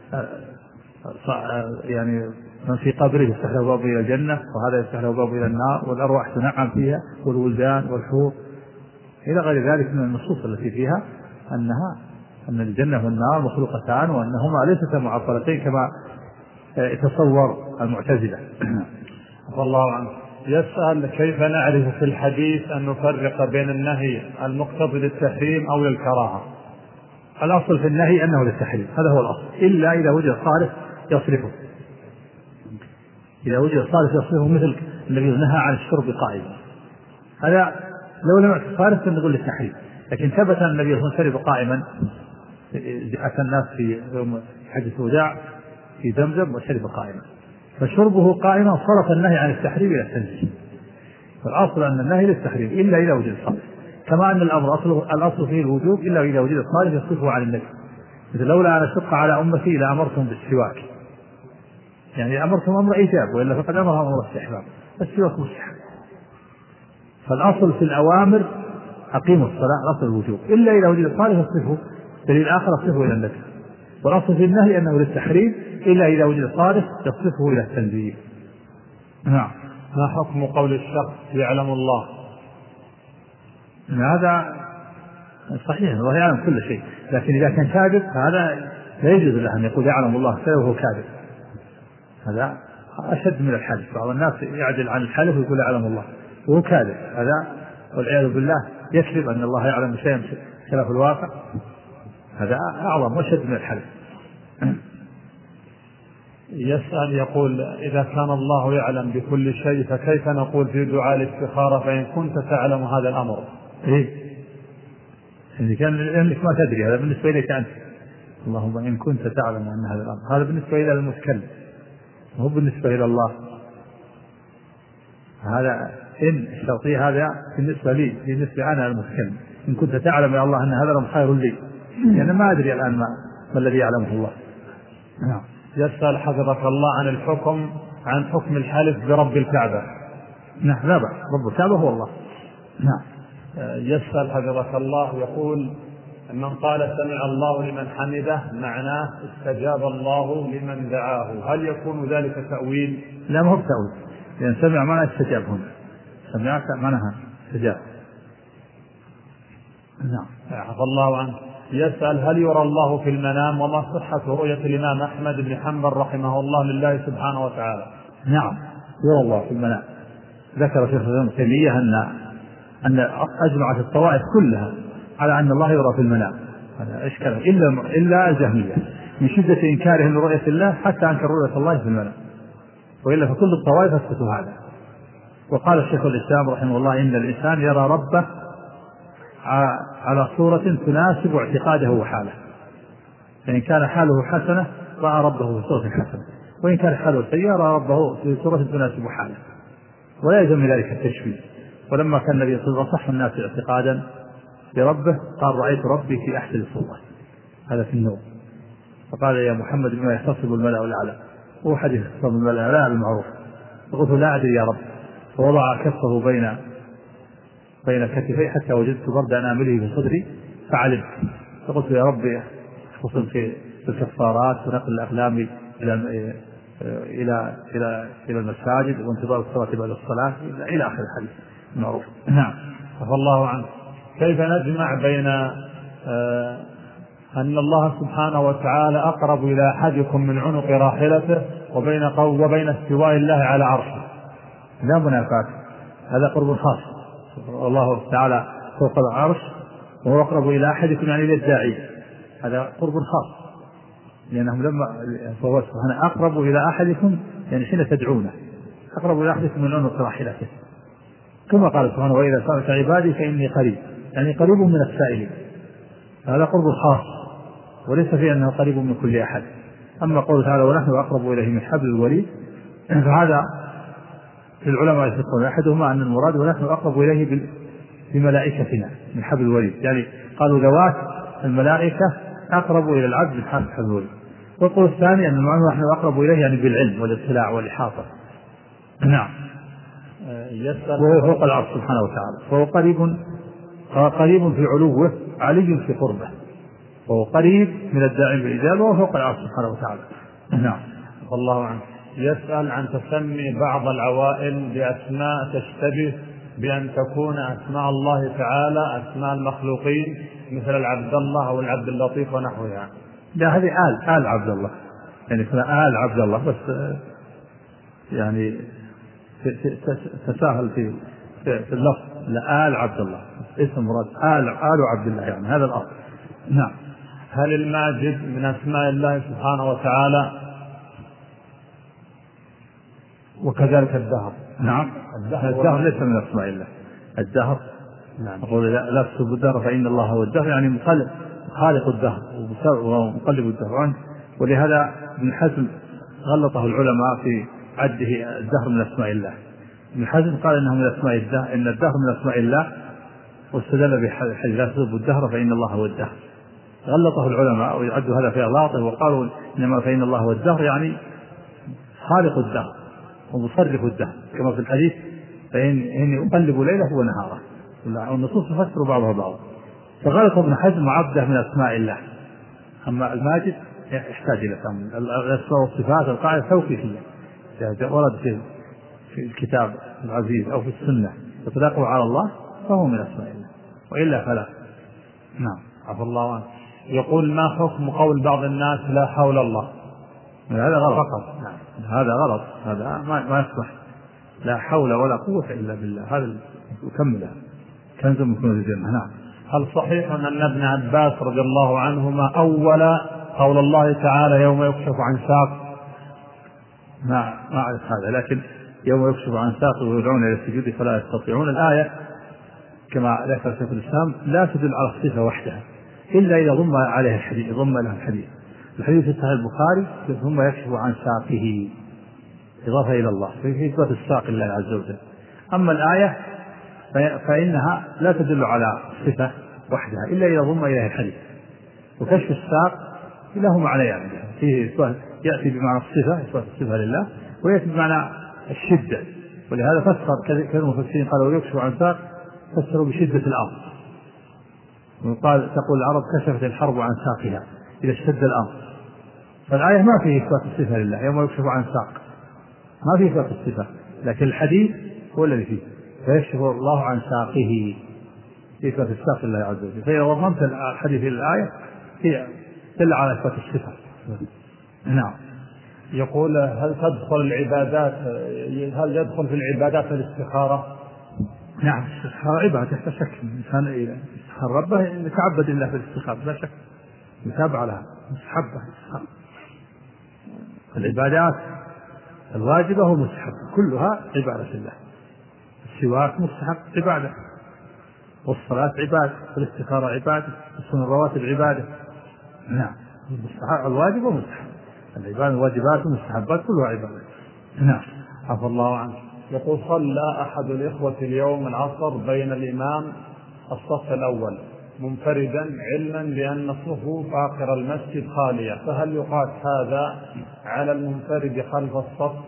[SPEAKER 1] يعني من في قبره يفتح له باب إلى الجنة، وهذا يفتح له باب إلى النار، والأرواح تنعم فيها، والولدان والحور إلى غير ذلك من النصوص التي فيها أنها أن الجنة والنار مخلوقتان، وأنهما ليستا معطلتين كما يتصور المعتزلة.
[SPEAKER 2] الله عنه. يسأل كيف نعرف في الحديث أن نفرق بين النهي المقتضي للتحريم أو للكراهة؟
[SPEAKER 1] الأصل في النهي أنه للتحريم، هذا هو الأصل، إلا إذا وجد صارف يصرفه. إذا وجد صارف يصرفه مثل الذي نهى عن الشرب قائما، هذا لو لم يعرف صارف نقول للتحريم. لكن ثبت أن النبي صلى الله عليه وسلم شرب قائما، أتى الناس في يوم حجة الوداع في زمزم وشرب قائما، فشربه قائما صرف النهي عن التحريم إلى التنزيه. فالأصل أن النهي للتحريم إلا إذا وجد صارف، كما أن الأمر أصله الأصل فيه الوجوب إلا إذا وجد صارف يصرفه عن النهي. مثل لولا أن أشق على أمتي لأمرتهم بالسواك، يعني أمرتهم أمر إيجاب، وإلا فقد أمرها أمر استحباب، السواك مستحب. فالأصل في الأوامر أقيموا الصلاة، الأصل الوجوب، إلا إذا وجد صارف يصرفه دليل آخر يصرفه إلى النهي. والأصل في النهي أنه للتحريم إلا إذا وجد صارف يصرفه إلى التنزيه.
[SPEAKER 2] نعم. ما حكم قول الشخص يعلم الله؟
[SPEAKER 1] هذا صحيح، الله يعلم كل شيء، لكن إذا كان كاذب فهذا لا يجوز له أن يقول يعلم الله وهو كاذب. هذا أشد من الحلف. بعض الناس يعدل عن الحلف ويقول يعلم الله وهو كاذب، هذا والعياذ بالله يكذب أن الله يعلم شيئا خلاف الواقع، هذا أعظم وأشد من الحلف.
[SPEAKER 2] يسأل يقول إذا كان الله يعلم بكل شيء فكيف نقول في دعاء الاستخارة فإن كنت تعلم هذا الأمر؟
[SPEAKER 1] إيه إذا كان لأنك ما تدري، هذا بالنسبة لك أنت. اللهم إن كنت تعلم أن هذا الأمر، هذا بالنسبة إلى المتكلم، هو بالنسبة إلى الله. هذا إن الشرطية هذا بالنسبة لي، بالنسبة أنا المتكلم. إن كنت تعلم يا الله أن هذا الأمر خير لي، يعني ما أدري الآن ما, ما الذي يعلمه الله.
[SPEAKER 2] نعم. يسأل حفظك الله عن الحكم عن حكم الحلف برب الكعبة.
[SPEAKER 1] نعم لا بأس، رب الكعبة هو الله. نعم.
[SPEAKER 2] يسأل حفظك الله يقول من قال سمع الله لمن حمده معناه استجاب الله لمن دعاه، هل يكون ذلك تأويل؟
[SPEAKER 1] لا ما هو تأويل، لأن سمع معناه استجاب، هنا سمعت معناها استجاب.
[SPEAKER 2] نعم. حفظ الله عنه. يسأل هل يرى الله في المنام وما صحة رؤية الإمام أحمد بن حنبل رحمه الله لله سبحانه وتعالى؟
[SPEAKER 1] نعم يرى الله في المنام. ذكر شيخ الإسلام ابن تيمية أن أن أجمعت الطوائف كلها على أن الله يرى في المنام، هذا إشكال إلا إلا الجهمية من شدة إنكارهم لرؤية الله حتى أنكر رؤية الله في المنام، وإلا فكل الطوائف أثبتوا هذا. وقال الشيخ الإسلام رحمه الله إن الإنسان يرى ربه على صورة تناسب اعتقاده وحاله، فإن كان حاله حسنة رأى ربه في صورة حسنة، وإن كان حاله سيئة رأى ربه في صورة تناسب حاله، ولا يلزم ذلك التشبيه. ولما كان النبي صلى الله عليه وسلم أصح الناس اعتقادا بربه قال رأيت ربي في أحسن صورة، هذا في النوم. فقال يا محمد بما يختصب الملأ الأعلى، هو حديث يختصب الملأ الأعلى المعروف. فقلت لا أدري يا رب، فوضع كفه بين بين كتفي حتى وجدت برد أنامله في صدري فعلمت، فقلت يا ربي خصوصا في الكفارات ونقل الأقلام إلى إلى إلى إلى المساجد وانتظار الصلاة بعد الصلاة إلى آخر الحديث معروف. نعم.
[SPEAKER 2] عفى الله عنه. كيف نجمع بين آه أن الله سبحانه وتعالى أقرب إلى أحدكم من عنق راحلته وبين قو وبين استواء الله على عرشه؟
[SPEAKER 1] لا منافاة، هذا قرب خاص. الله تعالى فوق العرش وهو أقرب إلى أحدكم يعني إلى الداعي، هذا قرب خاص، لأنهم لما فهو سبحانه أقرب إلى أحدكم يعني حين تدعونه أقرب إلى أحدكم من عنق راحلته، كما قال سبحانه وإذا سألك عبادي فإني قريب، يعني قريب من السائلين، هذا قرب خاص وليس في أنه قريب من كل أحد. أما قوله تعالى ونحن أقرب إليه من حبل الوريد فهذا العلماء يفقون أحدهما أن المراد ونحن أقرب إليه بملائكتنا من حبل الوريد، يعني قالوا ذوات الملائكة أقرب إلى العبد من حبل الوريد. والقول الثاني أن المعنى نحن أقرب إليه يعني بالعلم والاطلاع والإحاطة. نعم. وهو فوق العرش سبحانه وتعالى، فهو قريب قريب في علوه علي في قربه، وهو قريب من الداعي بالإجابة وهو فوق العرش سبحانه وتعالى. نعم.
[SPEAKER 2] الله عنه. يسأل عن تسمي بعض العوائل بأسماء تشتبه بأن تكون أسماء الله تعالى أسماء المخلوقين مثل العبد الله أو العبد اللطيف ونحوها.
[SPEAKER 1] لا، هذه آل آل عبد الله، يعني كنا آل عبد الله، بس يعني تساهل في في اللفظ، لا آل عبد الله اسم مراد آل آل عبد الله، يعني هذا الأصل. نعم.
[SPEAKER 2] هل الماجد من أسماء الله سبحانه وتعالى؟ وكذلك الدهر.
[SPEAKER 1] نعم. الدهر, الدهر ليس من أسماء الله. الدهر نعم. أقول لا, لا تسبوا الدهر فإن الله هو الدهر، يعني خالق الدهر ومقلب الدهر، ولهذا ابن حزم غلطه العلماء في عده الدهر من أسماء الله. ابن حزم قال إنه من أسماء الدهر، إن الدهر من أسماء الله، واستدل بحديث لا تسبوا الدهر فإن الله هو الدهر. غلطه العلماء ويعدوا هذا في أغلاطه، وقالوا إنما فإن الله هو الدهر يعني خالق الدهر ومصرف الدهر، كما في الحديث فإني أقلب ليله ونهاره، والنصوص تفسر بعضها بعض. فغلط ابن حزم عبده من أسماء الله. أما الماجد يحتاج إلى تأمل. الأسماء والصفات القاعدة توقيفية، ورد في في الكتاب العزيز أو في السنة وتلاقوا على الله فهو من أسماء الله، وإلا فلا. نعم.
[SPEAKER 2] عفى الله عنه. يقول ما حكم قول بعض الناس لا حول الله؟
[SPEAKER 1] هذا غلط فقط. نعم. هذا غلط، هذا ما, ما يصلح. لا حول ولا قوة إلا بالله، هذا يكملها كنز من كنوز الجنة. نعم.
[SPEAKER 2] هل صحيح أن ابن عباس رضي الله عنهما أول قول الله تعالى يوم يكشف عن ساق؟
[SPEAKER 1] ما ما أعرف هذا، لكن يوم يكشف عن ساق ويدعون إلى السجود فلا يستطيعون، الآية كما ذكر شيخ الإسلام لا تدل على الصفة وحدها إلا إذا ضم عليها الحديث، ضم لها الحديث. الحديث في صحيح البخاري ثم يكشف عن ساقه إضافة إلى الله في إثبات الساق لله عز وجل. أما الآية فإنها لا تدل على صفة وحدها إلا إذا ضم إليها الحديث. وكشف الساق له معنى، يعني فيه يأتي بمعنى الصفة، إثبات الصفة لله، ويأتي بمعنى الشدة، ولهذا فسر كثير من المفسرين قالوا يكشف عن ساق فسروا بشدة الأمر، وقال تقول العرب كشفت الحرب عن ساقها إذا اشتد الأمر. فالآية ما فيه إثبات الصفة لله يوم يكشف عن ساق، ما فيه إثبات الصفة، لكن الحديث هو الذي فيه فيكشف الله عن ساقه في إثبات الساق لله عز وجل. فإذا ضمنت الحديث إلى الآية هي دل على إثبات الصفة. نعم.
[SPEAKER 2] يقول هل تدخل العبادات هل يدخل في العبادات الاستخارة؟
[SPEAKER 1] نعم. الاستخارة عبادة لا شك، الإنسان إذا استخار ربه يتعبد الله في الاستخارة لا شك، يتابع لها مستحبة. العبادات الواجبة والمستحبة كلها عبادة الله. السواك مستحب عبادة، والصلاة عبادة، والاستخارة عبادة، والسنن الرواتب عبادة. نعم. الواجب والمستحب، العبادة الواجبات والمستحبات كلها عبادة. نعم.
[SPEAKER 2] عفى الله عنه. يقول صلى أحد الإخوة اليوم العصر بين الإمام الصف الأول منفردا علما بأن صفوف آخر المسجد خالية، فهل يقاس هذا على المنفرد خلف الصف؟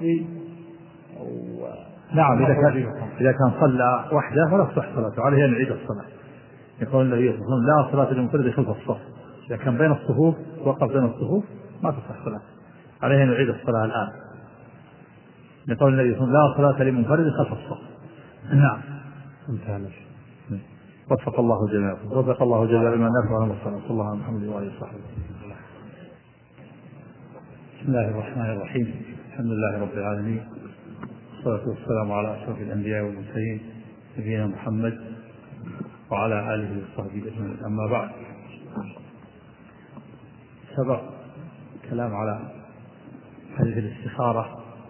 [SPEAKER 1] نعم. إذا كان إذا كان صلى وحده فلا تصح صلاته عليه أن يعيد الصلاة. يقول النبي صلى الله عليه وسلم لا صلاة للمنفرد خلف الصف، إذا كان بين الصفوف وقف بين الصفوف ما تصح صلاة، عليه أن يعيد الصلاة الآن لقول النبي صلى الله عليه وسلم لا صلاة لمنفرد خلف الصف. نعم. انتهى. وفق الله جميعكم، وفق الله جل لما نفع ونصر. صلى الله على محمد وآله وصحبه. بسم الله الرحمن الرحيم. الحمد لله رب العالمين، والصلاة والسلام على أشرف الأنبياء والمرسلين نبينا محمد وعلى آله وصحبه أجمعين. أما بعد، سبق كلام على حديث الاستخارة،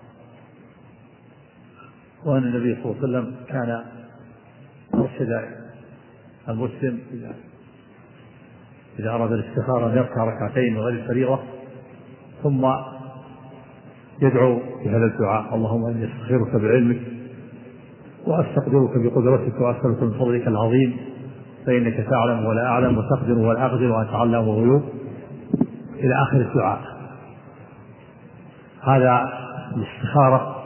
[SPEAKER 1] وأن النبي صلى الله عليه وسلم كان يرشد المسلم إذا إذا أراد الاستخارة أن يركع ركعتين من غير الفريضة ثم يدعو بهذا الدعاء: اللهم إني أستخيرك بعلمك وأستقدرك بقدرتك وأسألك من فضلك العظيم فإنك تعلم ولا أعلم وتقدر ولا أقدر وأنت علام الغيوب، إلى آخر الدعاء. هذا الاستخارة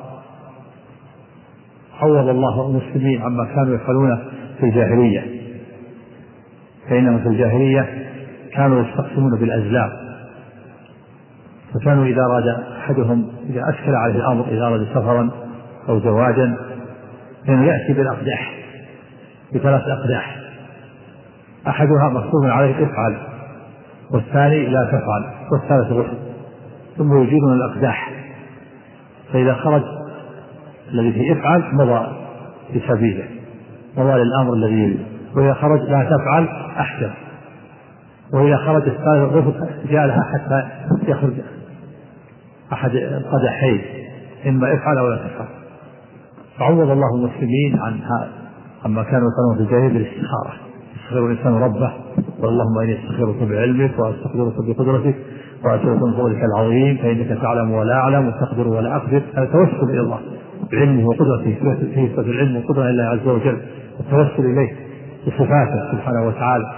[SPEAKER 1] عوض الله المسلمين عما كانوا يفعلونه في الجاهلية، فإنهم في الجاهلية كانوا يستقسمون بالأزلام، فكانوا إذا أراد أحدهم إذا أشكل عليه الأمر، إذا أراد سفرا أو زواجا، كان يأتي بالأقداح، بثلاث أقداح، أحدها مكتوب عليه افعل، والثاني لا تفعل، والثالث غسل، ثم يجيبون الأقداح، فإذا خرج الذي فيه افعل مضى بسبيله، مضى للأمر الذي يريد، وإذا خرج لا تفعل أحسن، وإذا خرج الثالث غسل جعلها حتى يخرج أحد القدحين، إما افعل أو لا تفعل. فعوض الله المسلمين عن هذا عما كانوا يقولون في الجاهلية بالاستخارة، يستخير الإنسان ربه: اللهم إني أستخيرك بعلمك وأستقدرك بقدرتك وأسألك من فضلك العظيم فإنك تعلم ولا أعلم وتقدر ولا أقدر. هذا توسل إلى الله بعلمه وقدرته، في صفة العلم والقدرة لله عز وجل، والتوسل إليه بصفاته سبحانه وتعالى.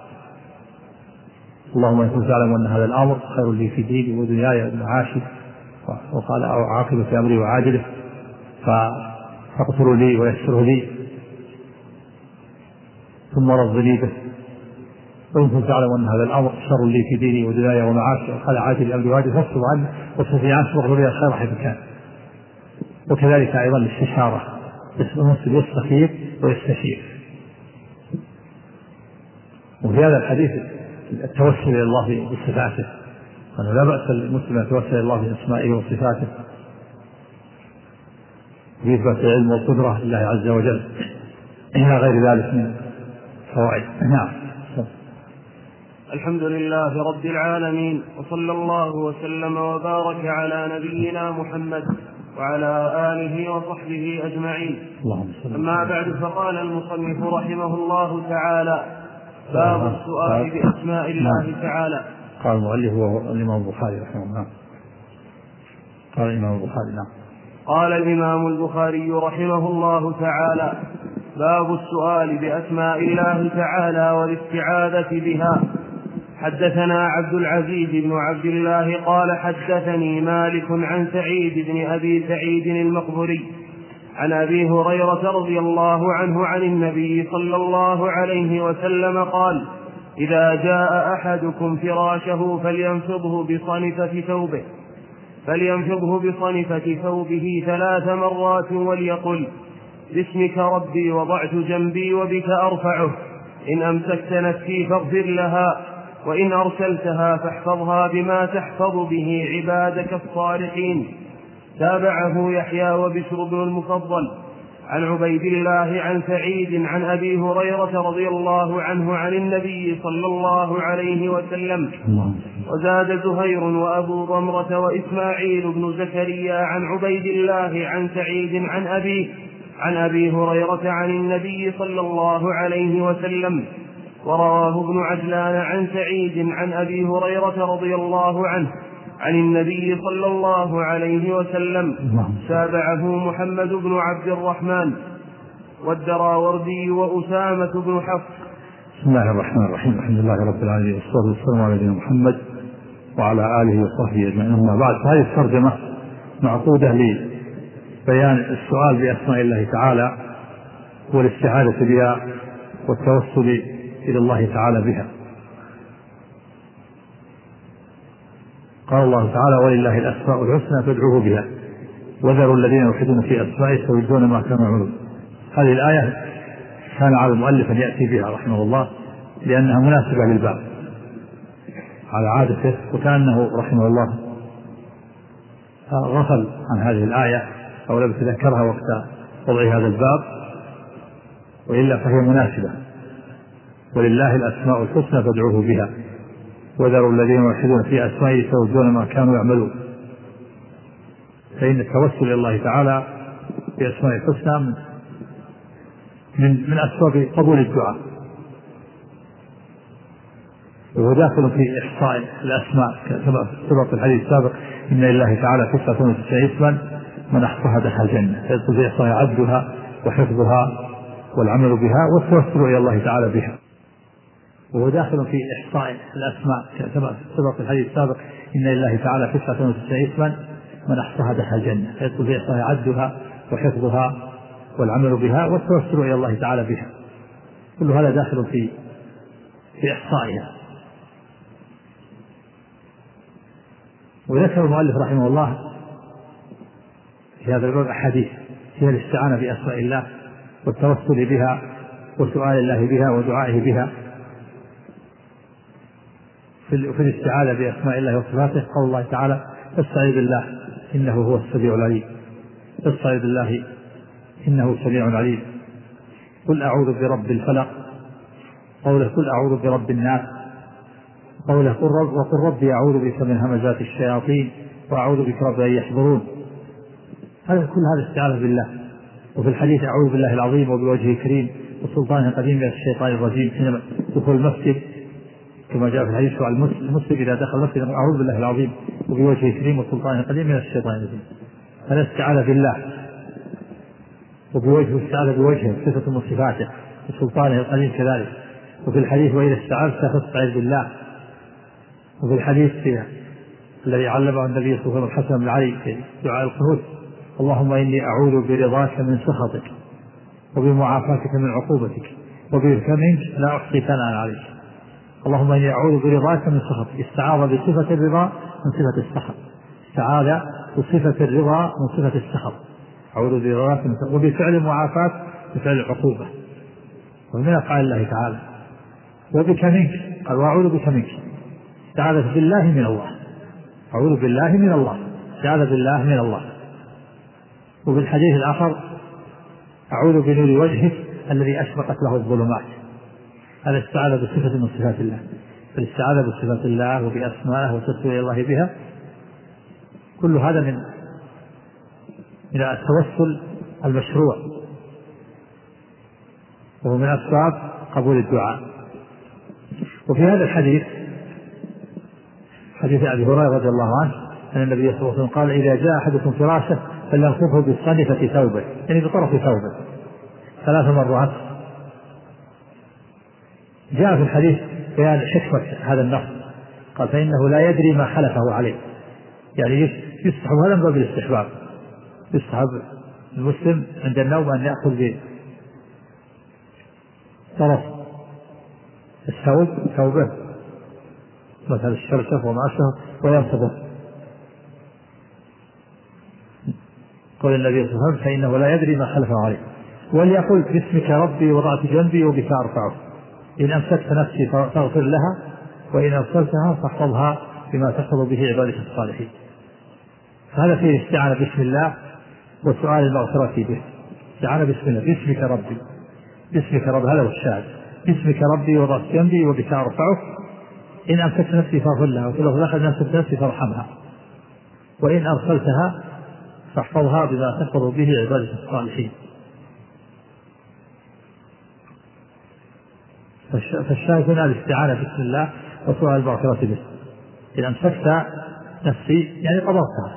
[SPEAKER 1] اللهم إن كنت تعلم أن هذا الأمر خير لي في ديني ودنياي ومعاشي، وقال أو عاقبة في أمري وعاجله، فاغفر لي ويسره لي ثم رضني به، وإن كنت تعلم أن هذا الأمر شر لي في ديني ودنياي ومعاشي، وقال عاجل أمري وعاجله فاصرف عنه واصرف عنه واغفر لي الخير حيث كان. وكذلك أيضا الاستشارة، المسلم يستخير ويستشير. وفي هذا الحديث التوسل إلى الله بصفاته، أنه لا بأس المسلم يتوسل إلى الله بأسمائه وصفاته بإثبات العلم والقدرة لله عز وجل إلى غير ذلك من فوائد. نعم.
[SPEAKER 3] الحمد لله رب العالمين، وصلى الله وسلم وبارك على نبينا محمد وعلى آله وصحبه أجمعين. أما بعد، فقال المصنف رحمه الله تعالى: باب السؤال بأسماء الله تعالى.
[SPEAKER 1] قال المؤلف هو الإمام البخاري رحمه الله. قال الإمام البخاري نعم.
[SPEAKER 3] قال الإمام البخاري رحمه الله تعالى: باب السؤال بأسماء الله تعالى والاستعاذة بها. حدثنا عبد العزيز بن عبد الله قال حدثني مالك عن سعيد بن أبي سعيد المقبري عن أبي هريرة رضي الله عنه عن النبي صلى الله عليه وسلم قال: إذا جاء أحدكم فراشه فلينفضه بصنفة ثوبه فلينفضه بصنفة ثوبه ثلاث مرات وليقل: باسمك ربي وضعت جنبي وبك أرفعه، إن أمسكت نفسي فاغفر لها، وإن أرسلتها فاحفظها بما تحفظ به عبادك الصالحين. تابعه يحيى وبشر بن المفضل عن عبيد الله عن سعيد عن أبي هريرة رضي الله عنه عن النبي صلى الله عليه وسلم. وزاد زهير وأبو ضمرة وإسماعيل بن زكريا عن عبيد الله عن سعيد عن أبيه عن أبي هريرة عن النبي صلى الله عليه وسلم. ورواه ابن عجلان عن سعيد عن أبي هريرة رضي الله عنه عن النبي صلى الله عليه وسلم. تابعه محمد بن عبد الرحمن والدراوردي وأسامة بن حفص.
[SPEAKER 1] بسم الله الرحمن الرحيم. الحمد لله رب العالمين، والصلاة والسلام على نبينا محمد وعلى آله وصحبه أجمعين. أما بعد، فهذه الترجمة معقودة لبيان السؤال بأسماء الله تعالى والاستعاذة بها والتوسل إلى الله تعالى بها. قال الله تعالى ولله الأسماء الحسنى فادعوه بها وذروا الذين يلحدون في أسمائه سيجزون ما كانوا يعملون. هذه الآية كان على المؤلف أن يأتي بها رحمه الله لأنها مناسبة للباب على عادته، وكأنه رحمه الله غفل عن هذه الآية أو لم يتذكرها وقت وضع هذا الباب، وإلا فهي مناسبة. ولله الأسماء الحسنى فادعوه بها وذروا الذين يلحدون في أسمائه سيجزون ما كانوا يعملون. فإن التوسل إلى الله تعالى بأسماء الحسنى من من أسباب قبول الدعاء، وهو داخل في إحصاء الأسماء كما سبق في الحديث السابق إن لله تعالى تسعة وتسعين اسما من أحصاها دخل الجنة، فيستطيع إحصاء عدها وحفظها والعمل بها والتوسل إلى الله تعالى بها. وهو داخل في إحصاء الأسماء كما سبق في الحديث السابق إن لله تعالى تسعة وتسعين اسما من أحصاها دخل الجنة، فيستطيع إحصاء عدها وحفظها والعمل بها والتوسل إلى الله تعالى بها. كل هذا داخل في في إحصائها. وذكر المؤلف رحمه الله في هذا الباب أحاديث فيها الاستعانة بأسماء الله والتوسل بها وسؤال الله بها ودعائه بها. في الاستعاذة بأسماء الله وصفاته قول الله تعالى استعيذ بالله إنه هو السميع العليم، استعيذ بالله إنه سميع عليم. قل أعوذ برب الفلق، قوله قل أعوذ برب الناس، قوله قل رب وقل ربي أعوذ بك من همزات الشياطين وأعوذ بك رب أن يحضرون. هذا كل هذا استعاذة بالله. وفي الحديث أعوذ بالله العظيم وبوجهه الكريم وسلطانه القديم من الشيطان الرجيم حينما دخول المسجد، كما جاء في الحديث عن المسلم إذا دخل المسجد أعوذ بالله العظيم وبوجهه الكريم وسلطانه القديم من الشيطان الرجيم. هذا استعاذة بالله وبوجهه استعاذ بوجهه صفة من صفاته وسلطانه القديم كذلك. وفي الحديث وإذا استعاذت فاستعذ بالله. وفي الحديث الذي علمه النبي صلى الله عليه وسلم الحسن بن علي في دعاء القنوت اللهم إني أعوذ برضاك من سخطك وبمعافاتك من عقوبتك وبك منك لا أحصي ثناء عليك. اللهم إني أعوذ برضاك من سخطك، استعاذ بصفة الرضا من صفة السخط، استعاذ بصفة الرضا من صفة السخط، أعوذ برضاك من سخطك، وبفعل المعافاة بفعل العقوبة ومن أفعال الله تعالى. وبك منك قال وأعوذ بك منك، استعاذ بالله من الله، أعوذ بالله من الله، استعاذ بالله من الله. وفي الحديث الآخر أعوذ بنور وجهك الذي أشرقت له الظلمات. هذا استعاذ بصفة من صفات الله. فالاستعاذة بصفات الله وبأسمائه وتسوية إلى الله بها كل هذا من من التوسل المشروع، وهو من أسباب قبول الدعاء. وفي هذا الحديث حديث أبي هريرة رضي الله عنه أن النبي صلى الله عليه وسلم قال إذا جاء أحدكم فراشه فلينفضه بصنفة ثوبه، يعني بطرف ثوبه ثلاث مرات. جاء في الحديث بيان حكمة هذا النص، قال فإنه لا يدري ما حلفه عليه، يعني يستحب هذا من باب الاستحباب، يستحب المسلم عند النوم أن يأخذ بطرف الثوب ثوبه مثل الشرشف وما أشبه وينفضه. قال النبي صلى الله عليه وسلم فإنه لا يدري ما حلفه عليه. وليقول باسمك ربي وضعت جنبي وبك أرفعه، إن أمسكت نفسي فاغفر لها وإن أرسلتها فاحفظها بما تحفظ به عبادك الصالحين. هذا فيه الاستعانة باسم الله وسؤال المغفرة به. استعانة باسم الله باسمك ربي، باسمك رب، هذا هو الشاهد، باسمك ربي وضعت جنبي وبك أرفعه، إن أمسكت نفسي فاغفر لها وإن أخذ نفسك نفسي فارحمها وإن أرسلتها فاحفظها بما تحفظ به عبادك الصالحين. فالشاهد هنا الاستعانة باسم الله وسؤال المغفرة به. إن أمسكت نفسي يعني قبضتها،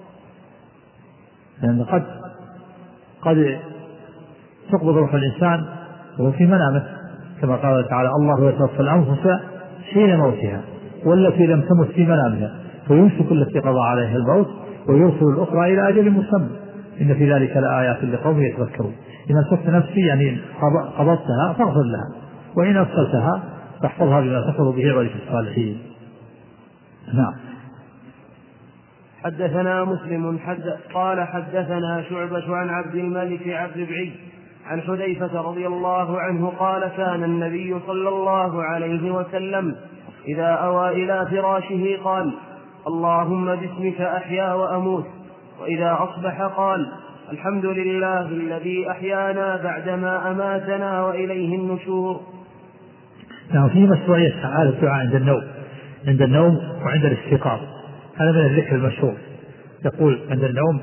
[SPEAKER 1] لأن قد قد تقبض روح الإنسان وهو في منامه، كما قال تعالى الله يتوفى الأنفس حين موتها والتي لم تمت في منامها فيمسك التي قضى عليها الموت ويرسل الأخرى إلى أجل مسمى إن في ذلك لآيات لقوم يتذكرون. إن أمسكت نفسي يعني قبضتها فاغفر لها وإن أرسلتها فاحفظها بما تحفظ به عبادك الصالحين. نعم.
[SPEAKER 3] حدثنا مسلم حد قال حدثنا شعبة عن عبد الملك عبد الربعي عن حذيفة رضي الله عنه قال كان النبي صلى الله عليه وسلم إذا أوى إلى فراشه قال اللهم باسمك أحيا وأموت، وإذا أصبح قال الحمد لله الذي أحيانا بعدما أماتنا وإليه النشور.
[SPEAKER 1] نعم، في مشروعية تعالى الدعاء عند النوم عند النوم وعند الاستيقاظ، هذا من الذكر المشهور. يقول عند النوم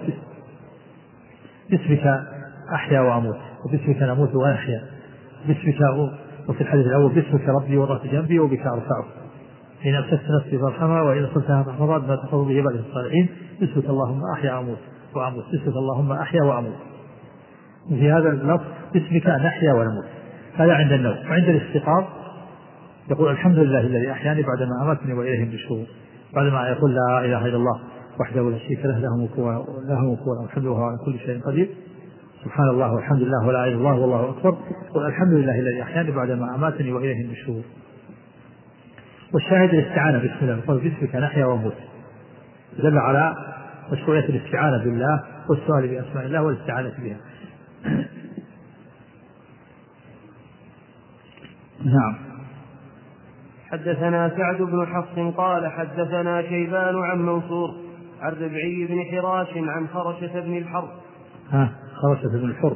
[SPEAKER 1] باسمك أحيا وأموت، وباسمك نموت وأحيا، باسمك، وفي الحديث الأول باسمك ربي وضعت جنبي وبك أرفعه، إن أمسكت نفسي فارحمها وإن صلتها فاحفظها بما تحفظ به عبادك الصالحين، باسمك اللهم أحيا وأموت وأموت، باسمك اللهم أحيا وأموت. وفي هذا اللفظ باسمك نحيا ونموت، هذا عند النوم. وعند الاستيقاظ يقول الحمد لله الذي أحياني بعدما أماتني وإليه النشور، بعدما يقول لا إله إلا الله وحده لا شريك له له ملك وله الحمد وهو على كل شيء قدير، سبحان الله والحمد لله ولا إله إلا الله والله أكبر، والحمد لله الذي أحياني بعدما أماتني وإليه النشور. والشاهد الاستعانة بسم الله، يقول باسمك نحيا وأموت، دل على مشروعية الاستعانة بالله والسؤال بأسماء الله والاستعانة بها. نعم.
[SPEAKER 3] حدثنا سعد بن حفص قال حدثنا شيبان عن منصور عن ربعي بن حراش عن خرشة بن الحر
[SPEAKER 1] ها خرشة بن الحر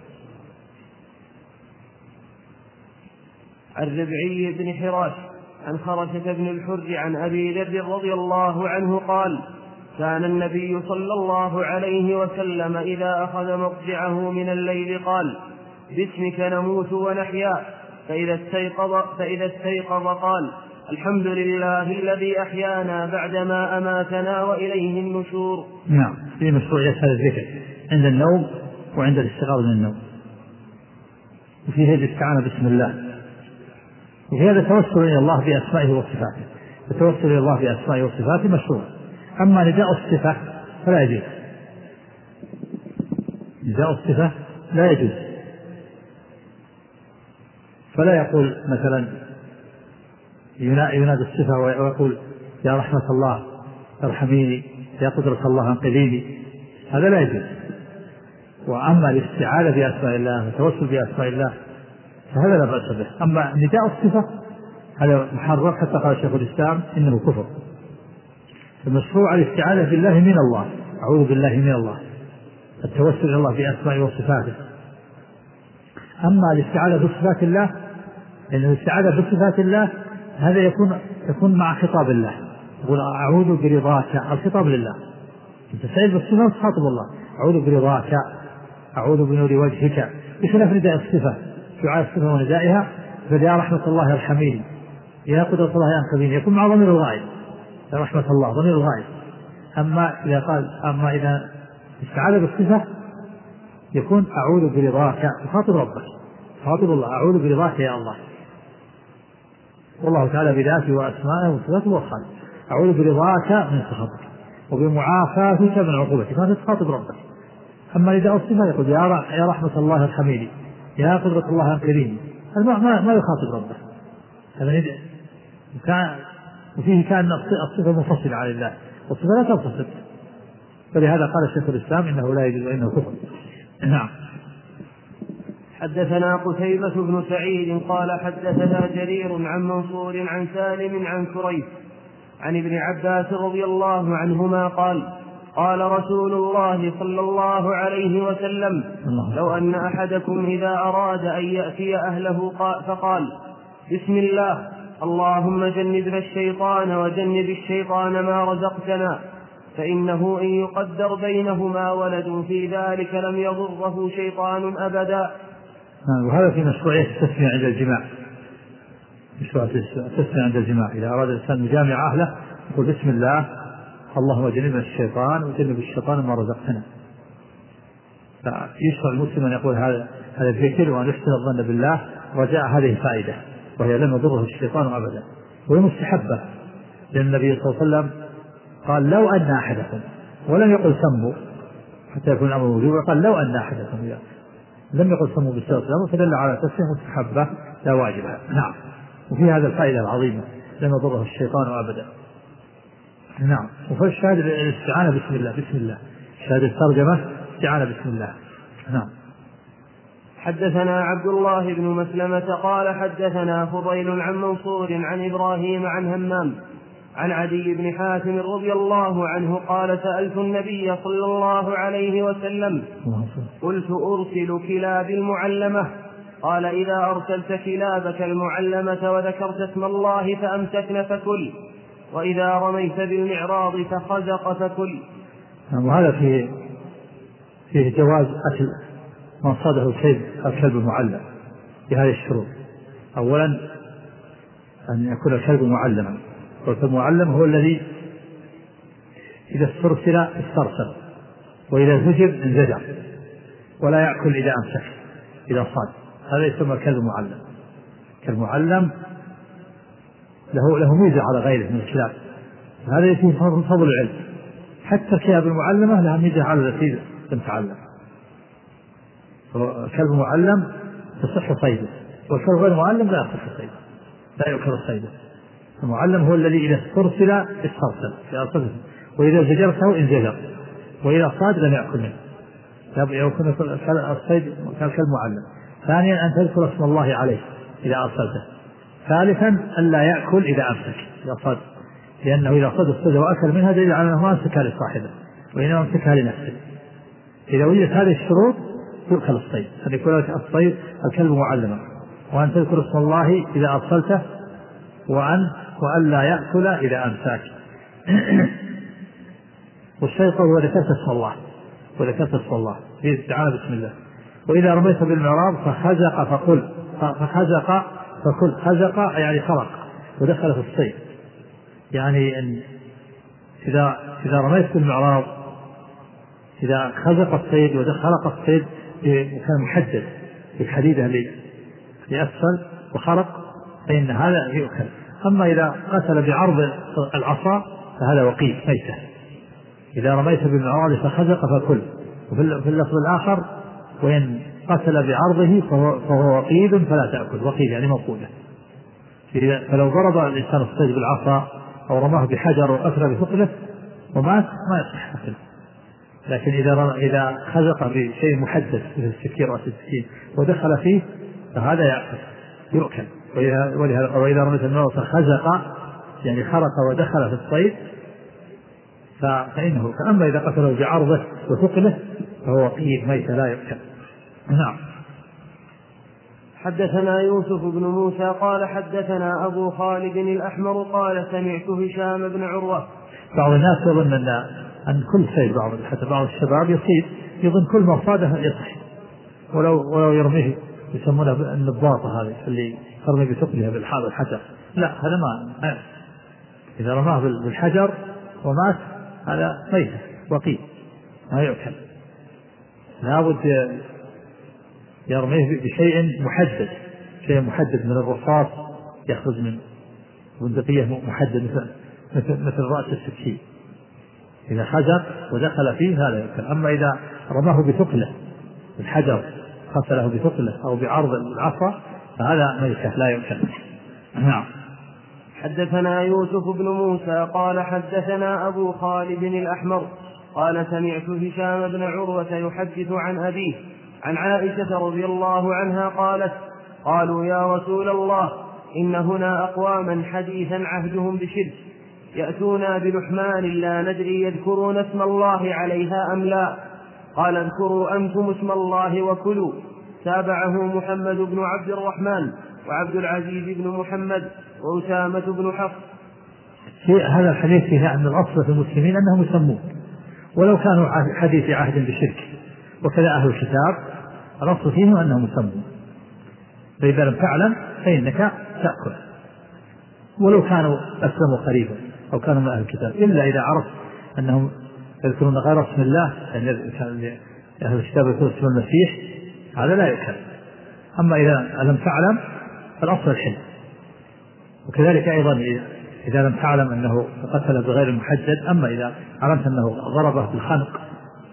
[SPEAKER 3] عن ربعي بن حراش عن خرشة بن الحر عن أبي ذر رضي الله عنه قال كان النبي صلى الله عليه وسلم إذا أخذ مضجعه من الليل قال باسمك نموت ونحيا، فإذا استيقظ, فإذا استيقظ قال الحمد لله الذي أحيانا بعدما أماتنا وإليه النشور.
[SPEAKER 1] نعم، في مشروعية هذا الذكر عند النوم وعند الاستيقاظ من النوم، وفيه الاستعانة بسم الله، وفي هذا توسل إلى الله بأسمائه وصفاته، التوسل إلى الله بأسمائه وصفاته مشروع. أما نداء الصفة فلا يجوز، نداء الصفة لا يجوز، فلا يقول مثلا ينادي الصفة ويقول يا رحمة الله ارحميني، يا قدرة الله انقذيني، هذا لا يجوز. وأما الاستعانة بأسماء الله والتوسل بأسماء الله فهذا لا بأس به. أما نداء الصفة هذا محرم، حتى قال شيخ الإسلام إنه كفر. المشروع الاستعانة بالله من الله، أعوذ بالله من الله، التوسل إلى الله بأسمائه وصفاته. أما الاستعانة بصفات الله، لأن الاستعانة بصفات الله هذا يكون يكون مع خطاب الله، يقول أعوذ برضاك، الخطاب لله، أنت سائل بالصفة وتخاطب الله، أعوذ برضاك، أعوذ بنور وجهك، بخلاف نداء الصفة، دعاء الصفة وندائها فيا رحمة الله ارحميني، يا قدرة الله انقذيني، يكون مع ضمير الغائب، يا رحمة الله ضمير الغائب. أما إذا قال أما إذا استعاذ بالصفة يكون أعوذ برضاك، تخاطب ربك، تخاطب الله، أعوذ برضاك يا الله، والله تعالى بذاته وأسمائه وصفاته والخالق، أعوذ برضاك من سخطك وبمعافاتك من عقوبتك، فأنت تخاطب ربك. أما نداء الصفة يقول يا رحمة الله ارحميني، يا قدرة الله انقذيني، ما ما يخاطب ربه، هذا نداء كان، وفيه كان الصفة منفصلة عن الله، والصفة لا تنفصل، فلهذا قال شيخ الإسلام إنه لا يجوز وإنه كفر. نعم.
[SPEAKER 3] حدثنا قتيبة بن سعيد قال حدثنا جرير عن منصور عن سالم عن كريب عن ابن عباس رضي الله عنهما قال قال رسول الله صلى الله عليه وسلم لو أن أحدكم إذا أراد أن يأتي أهله فقال بسم الله اللهم جنبنا الشيطان وجنب الشيطان ما رزقتنا، فإنه إن يقدر بينهما ولد في ذلك لم يضره شيطان أبدا.
[SPEAKER 1] وهذا في مشروعية التسمية عند الجماع، مشروعية التسمية عند الجماع، إذا أراد الإنسان مجامع أهله يقول بسم الله اللهم جنبنا الشيطان وجنب الشيطان ما رزقتنا. فيشرع المسلم أن يقول هذا هذا الذكر وأن يحسن الظن بالله رجاء هذه فائدة، وهي لم يضره الشيطان أبدا، وهي مستحبة، لأن النبي صلى الله عليه وسلم قال لو أن أحدكم، ولم يقل سموا حتى يكون الأمر وجوبا، قال لو أن أحدكم، لم يقل سموا بالسبب، فدل على تسمية مستحبة لا واجبة. نعم. وفي هذا الفائدة العظيمة لم يضره الشيطان أبدا. نعم. وفي الشهادة الاستعانة بسم الله، بسم الله شهادة الترجمة استعانة بسم الله. نعم.
[SPEAKER 3] حدثنا عبد الله بن مسلمة قال حدثنا فضيل عن منصور عن إبراهيم عن همام عن عدي بن حاتم رضي الله عنه قال سألت النبي صلى الله عليه وسلم قلت أرسل كلاب المعلمة؟ قال إذا أرسلت كلابك المعلمة وذكرت اسم الله فأمسكن فكل، وإذا رميت بالمعراض فخزق فكل.
[SPEAKER 1] وهذا فيه فيه جواز أكل ما صاده الكلب الكلب المعلم بهذه الشروط. أولا أن يكون الكلب معلما، والكلب المعلم هو الذي إذا استرسل استرسل، وإذا زجر انزجر، ولا يأكل إذا أمسك إذا صاد. هذا يسمى الكلب المعلم. الكلب المعلم له له ميزة على غيره من الكلاب، هذا يفيه فضل العلم. حتى الكلاب المعلمة لها ميزة على التي لم تعلم. الكلب المعلم تصح صيده، والكلب غير المعلم لا يصح صيده، لا يؤكل صيده. المعلم هو الذي إذا استرسل استرسل، وإذا زجرته انزجر، وإذا صاد لم يأكل منه. يكون الصيد كالكلب معلم. ثانيا أن تذكر اسم الله عليه إذا أرسلته. ثالثا أن لا يأكل إذا أمسك إذا صاد، لأنه إذا صاد الصيد وأكل منها دليل على أنه ما أمسكها لصاحبه وإنما أمسكها لنفسه. إذا وجدت هذه الشروط يؤكل الصيد، أن يكون الصيد الكلب معلما، وأن تذكر اسم الله إذا أرسلته، وأن وأن لا يأكل إذا أمسك. والشيء هو ذكرت اسم الله، وذكرت اسم الله في استعانة بسم الله. وإذا رميت بالمعراض فخزق فقل، فخزق فكل. خزق يعني خرق ودخل في الصيد، يعني أن إذا إذا رميت بالمعراض، إذا خزق الصيد ودخلق الصيد كان محدد بالحديدة اللي لأسفل وخرق، فإن هذا يؤكل. أما إذا قتل بعرض العصا فهذا وقيد ميتة. إذا رميت بالمعراض فخزق فكل. وفي اللفظ الآخر وإن قتل بعرضه فهو, فهو وقيد فلا تأكل. وقيد يعني موقودة. فلو ضرب الإنسان الصيد بالعصا أو رماه بحجر وقتل بثقله ومات ما يصح أكله. لكن إذا إذا خزق بشيء محدد مثل السكين رأس السكين ودخل فيه فهذا يأكل يؤكل. وإذا رميت المعراض فخزق يعني خرق ودخل في الصيد فإنه. فأما إذا قتله بعرضه وثقله فهو وقيد ميت لا يؤكل. نعم.
[SPEAKER 3] حدثنا يوسف بن موسى قال حدثنا أبو خالد الأحمر قال سمعت هشام بن عروة.
[SPEAKER 1] بعض الناس يظن أن أن كل صيد، بعض حتى بعض الشباب يصيد يظن كل ما صاده يصح، ولو ولو يرميه يسمونه النباطة هذه اللي ترمي بثقلها بالحجر الحجر. لا هذا ما، إذا رماه بالحجر ومات هذا ميت وقيد ما يؤكل. لابد يرميه بشيء محدد، شيء محدد من الرصاص يخرج من بندقية محدد مثل مثل مثل رأس السكين. إذا خزق ودخل فيه هذا يؤكل. أما إذا رماه بثقله الحجر قتله بثقله أو بعرض العصا فهذا ميت لا يؤكل. نعم.
[SPEAKER 3] حدثنا يوسف بن موسى قال حدثنا أبو خالد الأحمر قال سمعت هشام بن عروة يحدث عن أبيه عن عائشة رضي الله عنها قالت قالوا يا رسول الله إن هنا أقواما حديثا عهدهم بشرك يأتونا بلحمان لا ندري يذكرون اسم الله عليها أم لا. قال اذكروا أنتم اسم الله وكلوا. تابعه محمد بن عبد الرحمن وعبد العزيز بن محمد وأسامة بن حفص.
[SPEAKER 1] هذا الحديث فيه أن الأصل في المسلمين أنهم يسمون ولو كانوا حديث عهد بشرك، وكذا أهل الكتاب الأصل فيهم أنهم يسمون، فإذا لم تعلم فإنك تأكل ولو كانوا أسلموا قريبا أو كانوا من أهل الكتاب، إلا إذا عرفت أنهم يذكرون غير اسم الله، يعني أهل الكتاب يذكرون اسم المسيح هذا لا يؤكل. أما إذا لم تعلم فالأصل الحل. وكذلك أيضا إذا لم تعلم أنه قتل بغير المحدد، أما إذا علمت أنه ضربه بالخنق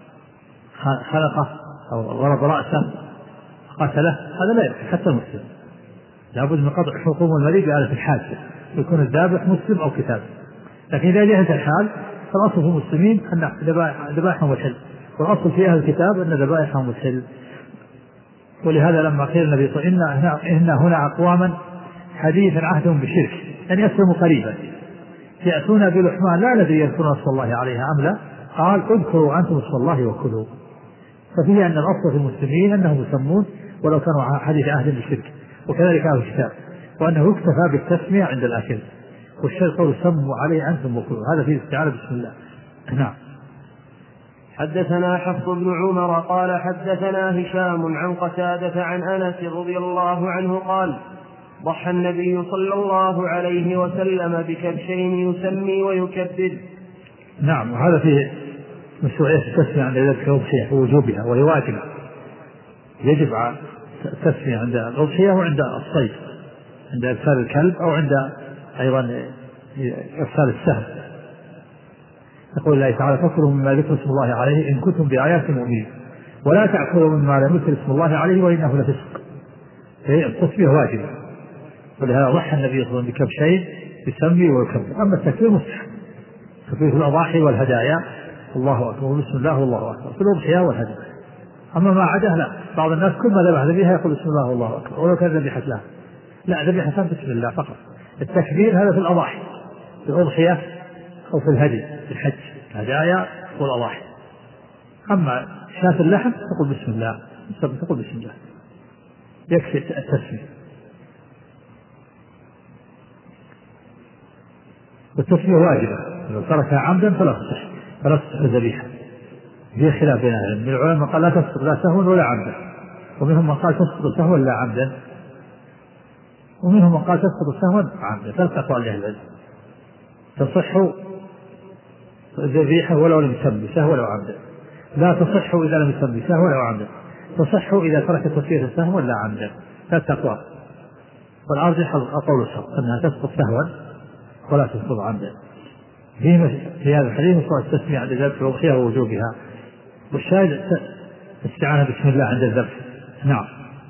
[SPEAKER 1] خنقه أو ضرب رأسه قتله هذا لا يؤكل حتى المسلم. لابد من قطع حكم المريض بآلة الحادثة، يكون الذابح مسلم أو كتاب. لكن إذا جهت الحال فالأصل في المسلمين أن ذبائحهم الحل، والأصل في أهل الكتاب أن ذبائحهم الحل. ولهذا لما قيل النبي صلى الله عليه وسلم إن هنا أقواما حديث عهدهم بشرك أن يسلموا قريبا يأتون بلحمان لا ندري يذكرون اسم الله عليها أم لا، قال اذكروا أنتم اسم الله وكلوا. ففيه أن الأصل في المسلمين أنهم يسمون ولو كانوا حديث عهد بشرك، وكذلك أهل الكتاب، وأنه يكتفى بالتسمية عند الأكل، والشيء قول سموا عليه أنتم وكلوا، هذا فيه استعانة بسم الله. نعم.
[SPEAKER 3] حدثنا حفص بن عمر قال حدثنا هشام عن قتادة عن أنس رضي الله عنه قال ضحى النبي صلى الله عليه وسلم بكبشين يسمي ويكبر.
[SPEAKER 1] نعم. وهذا فيه مشروعية التسمية عند ذلك الأضحية ووجوبها، وهي واجبة، يجب التسمية عند الأضحية وعند الصيد، عند إرسال الكلب أو عند أيضا إرسال السهم. يقول الله تعالى فكلوا مما ذكر اسم الله عليه إن كنتم بآيات مؤمنين ولا تأكلوا مما لم يذكر اسم الله عليه وإنه لفسق. فهي التسمية واجبة، ولهذا ضحى النبي صلى الله عليه وسلم بكبشين يسمي ويكبر. أما التكبير مستحب، تكبير في الأضاحي والهدايا الله أكبر بسم الله والله أكبر في الأضحية والهدايا. أما ما عدا لا، بعض الناس كل ما ذبح ذبيحة يقول بسم الله والله أكبر ولو كان ذبيحة لا لا ذبيحة بسم الله فقط. التكبير هذا في الأضاحي، في الأضحية أو في الهدي في الحج الهدايا والأضاحي. أما شاة اللحم تقول بسم الله، تقول بسم الله، يكفي التسمية. والتسمية واجبة، لو تركها عمدا فلا تصح فلا تصح الذبيحة. في خلاف بين العلم، من العلماء قال لا تسقط لا سهوا ولا عمدا، ومنهم من قال تسقط سهوا لا عمدا، ومنهم من قال تسقط سهوا عمدا. ثلاث أقوال لأهل العلم. تصح الذبيحة ولو لم يسمي سهوا ولا عمدا، لا تصح إذا لم يسمي سهوا ولا عمدا، تصح إذا ترك تسمية سهوا ولا عمدا. ثلاث أقوال، والأرجح قول الشرط أنها تسقط سهوا ولا تسقط عمدا. في هذا الحديث مشروع التسمية عند ذبح الأضحية ووجوبها، والشاهد استعانة بسم الله عند الذبح. نعم.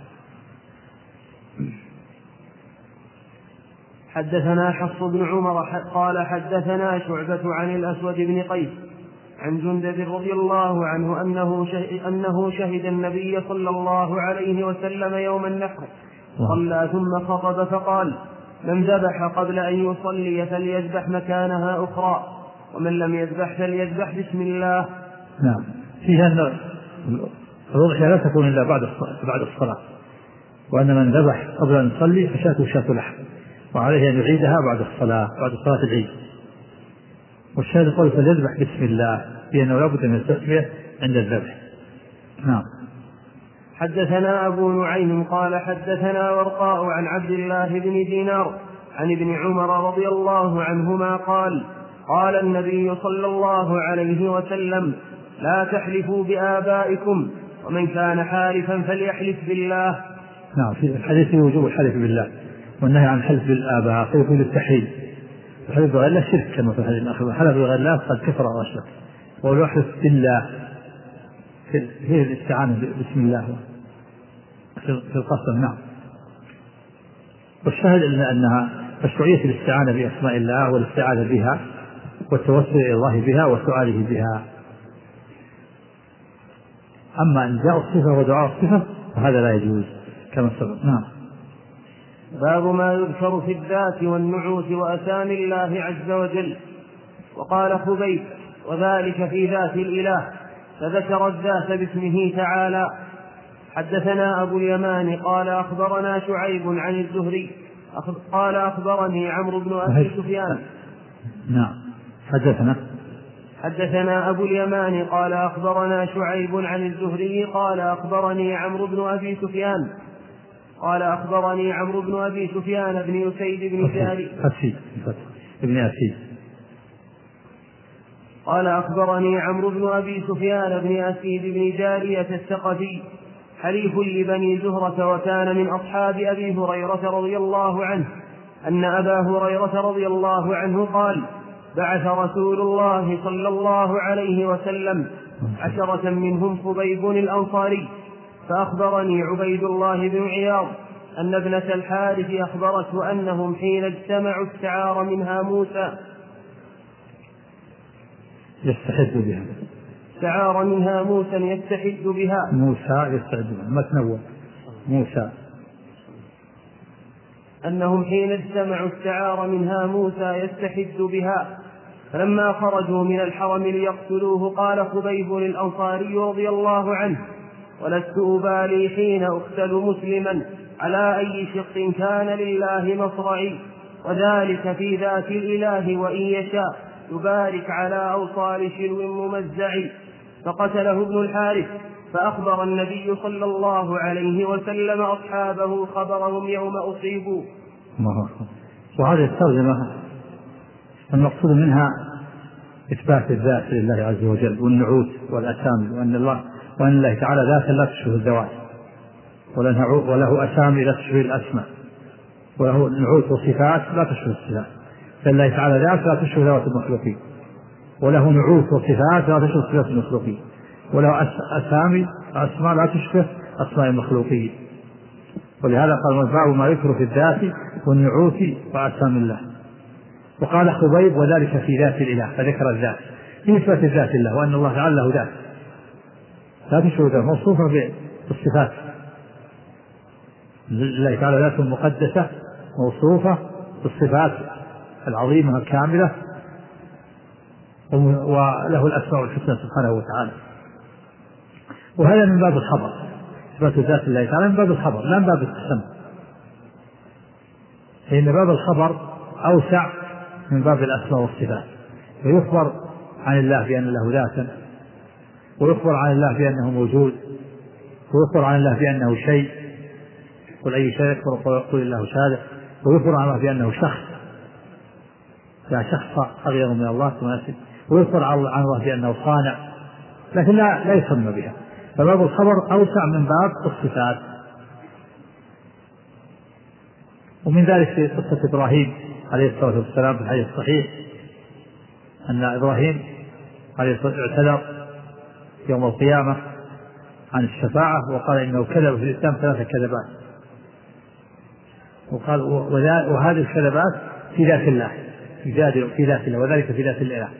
[SPEAKER 3] حدثنا حفص بن عمر قال حدثنا شعبة عن الأسود بن قيس عن جندب رضي الله عنه أنه شهد, أنه شهد النبي صلى الله عليه وسلم يوم النحر صلى ثم خطب فقال من ذبح قبل أن يصلي فليذبح مكانها أخرى، ومن لم يذبح فليذبح بسم الله.
[SPEAKER 1] نعم. فيها أن الأضحية لا تكون إلا بعد بعد الصلاة، وأن من ذبح قبل أن يصلي فشاته شاة لحم، وعليه أن يعيدها بعد الصلاة بعد صلاة العيد. والشاهد قال فليذبح بسم الله، لأنه لابد من التسمية عند الذبح. نعم.
[SPEAKER 3] حدثنا أبو نعيم قال حدثنا ورقاء عن عبد الله بن دينار عن ابن عمر رضي الله عنهما قال قال النبي صلى الله عليه وسلم لا تحلفوا بآبائكم، ومن كان حالفا فليحلف بالله.
[SPEAKER 1] نعم. في الحديث وجوب الحلف بالله والنهي عن الحلف بالآباء، فيكون التحريم. الحلف بغير الله شرك كما في الحديث الآخر، الحلف بغير الله قد كفر وأشرك. والحلف بالله هي الاستعانة بسم الله في القسم. نعم. والشاهد أنها مشروعية الاستعانة بأسماء الله والاستعاذة بها والتوسل إلى الله بها وسؤاله بها. أما إن جاء الصفة ودعاء الصفة فهذا لا يجوز كما سبق. نعم.
[SPEAKER 3] باب ما يذكر في الذات والنعوت وأسامي الله عز وجل. وقال خبيب وذلك في ذات الإله، فذكر الذات باسمه تعالى. حدثنا أبو اليمان قال أخبرنا شعيب عن الزهري قال أخبرني عمرو بن أبي سفيان.
[SPEAKER 1] نعم. حدثنا
[SPEAKER 3] حدثنا أبو اليمان قال أخبرنا شعيب عن الزهري قال أخبرني عمرو بن أبي سفيان قال أخبرني عمرو بن أبي سفيان بن يسيد بن جاري
[SPEAKER 1] ابن أسيد
[SPEAKER 3] قال أخبرني عمرو بن أبي سفيان بن أسيد بن جارية الثقفي حليف لبني زهرة، وكان من أصحاب أبي هريرة رضي الله عنه أن أبا هريرة رضي الله عنه قال بعث رسول الله صلى الله عليه وسلم عشرة منهم خبيب الأنصاري، فأخبرني عبيد الله بن عياض أن ابنة الحارث أخبرته أنهم حين اجتمعوا استعار منها موسى
[SPEAKER 1] يستحد بها.
[SPEAKER 3] استعار منها موسى يستحد بها.
[SPEAKER 1] موسى يستحد بها ما تنوع. موسى
[SPEAKER 3] أنهم حين اجتمعوا استعار منها موسى يستحد بها. فلما خرجوا من الحرم ليقتلوه قال خبيب الأنصاري رضي الله عنه: ولست أبالي حين أقتل مسلما على أي شق كان لله مصرعي، وذلك في ذات الإله وإن يشاء يبارك على أوصال شلو ممزع. فقتله ابن الحارث، فأخبر النبي صلى الله عليه وسلم أصحابه خبرهم يوم أصيبوا.
[SPEAKER 1] وهذه الترجمة المقصود منها إثبات الذات لله عز وجل والنعوت والأسامي، وأن الله وأن الله تعالى ذات لا تشبه الذوات، وله أسامي لا تشبه الأسماء، وله نعوت وصفات لا تشبه الصفات. فالله تعالى ذات لا تشبه ذوات المخلوقين، وله نعوت وصفات لا تشبه صفات المخلوقين، وله أسامي أسماء لا تشبه أسماء المخلوقين. ولهذا قال: باب ما يذكر في الذات والنعوت وأسامي الله. وقال خبيب: وذلك في ذات الإله، فذكر الذات في إثبات الذات الله، وأن الله تعالى له ذات لا تشبه ذات، موصوفة بالصفات. لله تعالى ذات مقدسة موصوفة بالصفات العظيمة الكاملة، وله الأسماء الحسنى سبحانه وتعالى. وهذا من باب الخبر، إثبات ذات الله تعالى من باب الخبر لا من باب التسمى، لأن باب الخبر أوسع من باب الأسماء والصفات. فيخبر عن الله بأن له ذاتا، ويخبر عن الله بأنه موجود، ويخبر عن الله بأنه شيء، قل أي شيء يكفر ويقول الله شهادة، ويخبر عن الله بأنه شخص لا شخص أغير من الله تماثل، ويخبر عن الله بأنه صانع، لكن لا, لا يسمى بها. فباب الخبر أوسع من باب الصفات. ومن ذلك في قصة إبراهيم عليه الصلاة والسلام في الحديث الصحيح أن إبراهيم عليه الصلاة والسلام اعتذر يوم القيامة عن الشفاعة، وقال إنه كذب في الإسلام ثلاثة كذبات، وقال وهذه الكذبات في ذات الله في ذات الله وذلك في ذات الإله،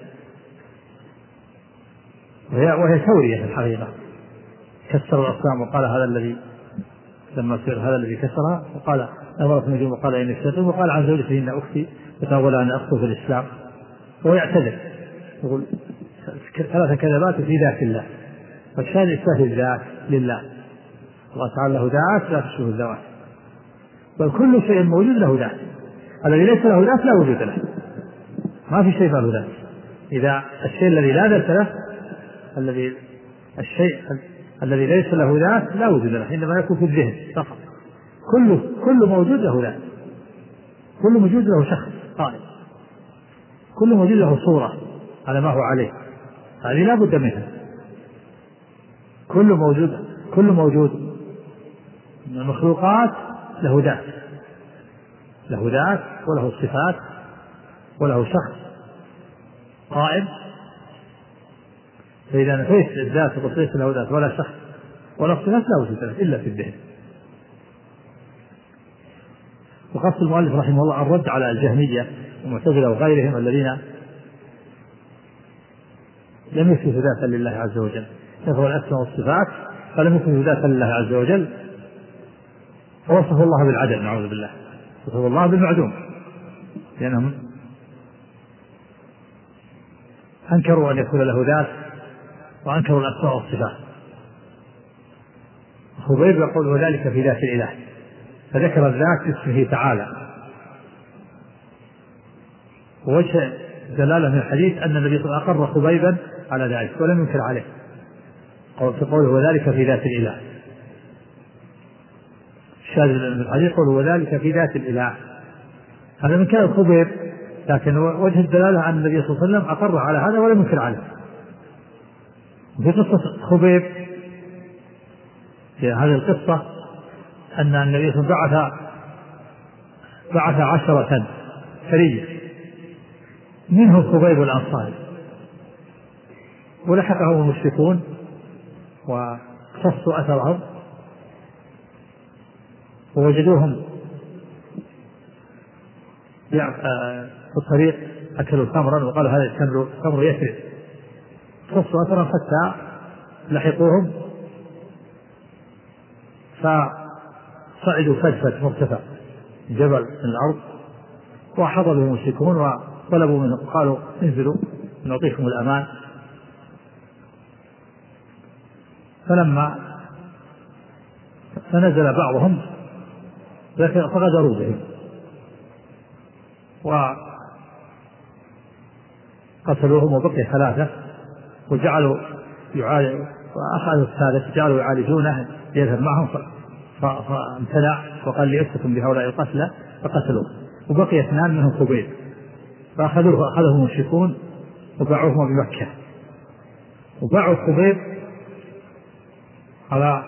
[SPEAKER 1] وهي ثورية في الحقيقة. كسر الأصنام وقال هذا الذي لما سئل هذا الذي كسرها، وقال نظرت النجوم وقال إني الشيطان، وقال عن زوجته إن أختي وتقول أن أخته في الإسلام، وهو يعتذر يقول ثلاثة كذبات في ذات الله. فالشاهد إثبات الذات لله، الله تعالى له ذات لا تشبه الذوات، بل كل شيء موجود له ذات، الذي ليس له ذات لا وجود له، ما في شيء له ذات. إذا الشيء الذي لا ذات له الذي الشيء الذي ليس له ذات لا وجود له، إنما يكون في الذهن فقط. كل كل موجود له ذات، كل موجود له شخص قائم، كل موجود له صورة على ما هو عليه، هذه لا بد منها. كل موجود كل موجود من المخلوقات له ذات، له ذات وله صفات وله شخص قائم. فإذا نفيت الذات وقلت له ذات ولا شخص ولا صفات لا وجود له إلا في الذهن. وقصد المؤلف رحمه الله الرد على الجهمية والمعتزلة وغيرهم الذين لم يثبتوا ذاتا لله عز وجل، نفوا الأسماء والصفات فلم يثبتوا ذاتا لله عز وجل، ووصفه الله بالعدم نعوذ بالله، وصفه الله بالمعدوم، لأنهم أنكروا أن يكون له ذات وأنكروا الأسماء والصفات. خبيب يقول وذلك في ذات الإله، فذكر الذات باسمه تعالى. ووجه دلالة من الحديث أن النبي صلى الله عليه وسلم أقر خبيبا على ذلك ولم ينكر عليه، في قوله وذلك في ذات الإله. الشاهد من الحديث قوله وذلك في ذات الإله، هذا من كان خبيب، لكن وجه الدلالة أن النبي صلى الله عليه وسلم أقر على هذا ولم ينكر عليه. في قصة خبيب في هذه القصة أن النبي صلى الله عليه وسلم بعث بعث عشرة سرية منهم خبيب الأنصاري، ولحقهم المشركون وقصوا أثرهم ووجدوهم في الطريق أكلوا تمرا وقالوا هذا التمر تمر يثرب قصوا أثرا حتى لحقوهم فصعدوا فجفة مرتفع جبل من الأرض وحضروا المشركون وطلبوا منهم قالوا انزلوا نعطيكم الأمان. فلما فنزل بعضهم فغدروا بهم وقتلوهم وبقي ثلاثة وجعلوا يعالج وأخذوا الثالث جعلوا يعالجونه ليذهب معهم فامتنع وقال ليأتكم بهؤلاء القتلى فقتلوه وبقي اثنان منهم خبيب فأخذوه فأخذهم المشركون وباعوهم بمكة وباعوا خبيب على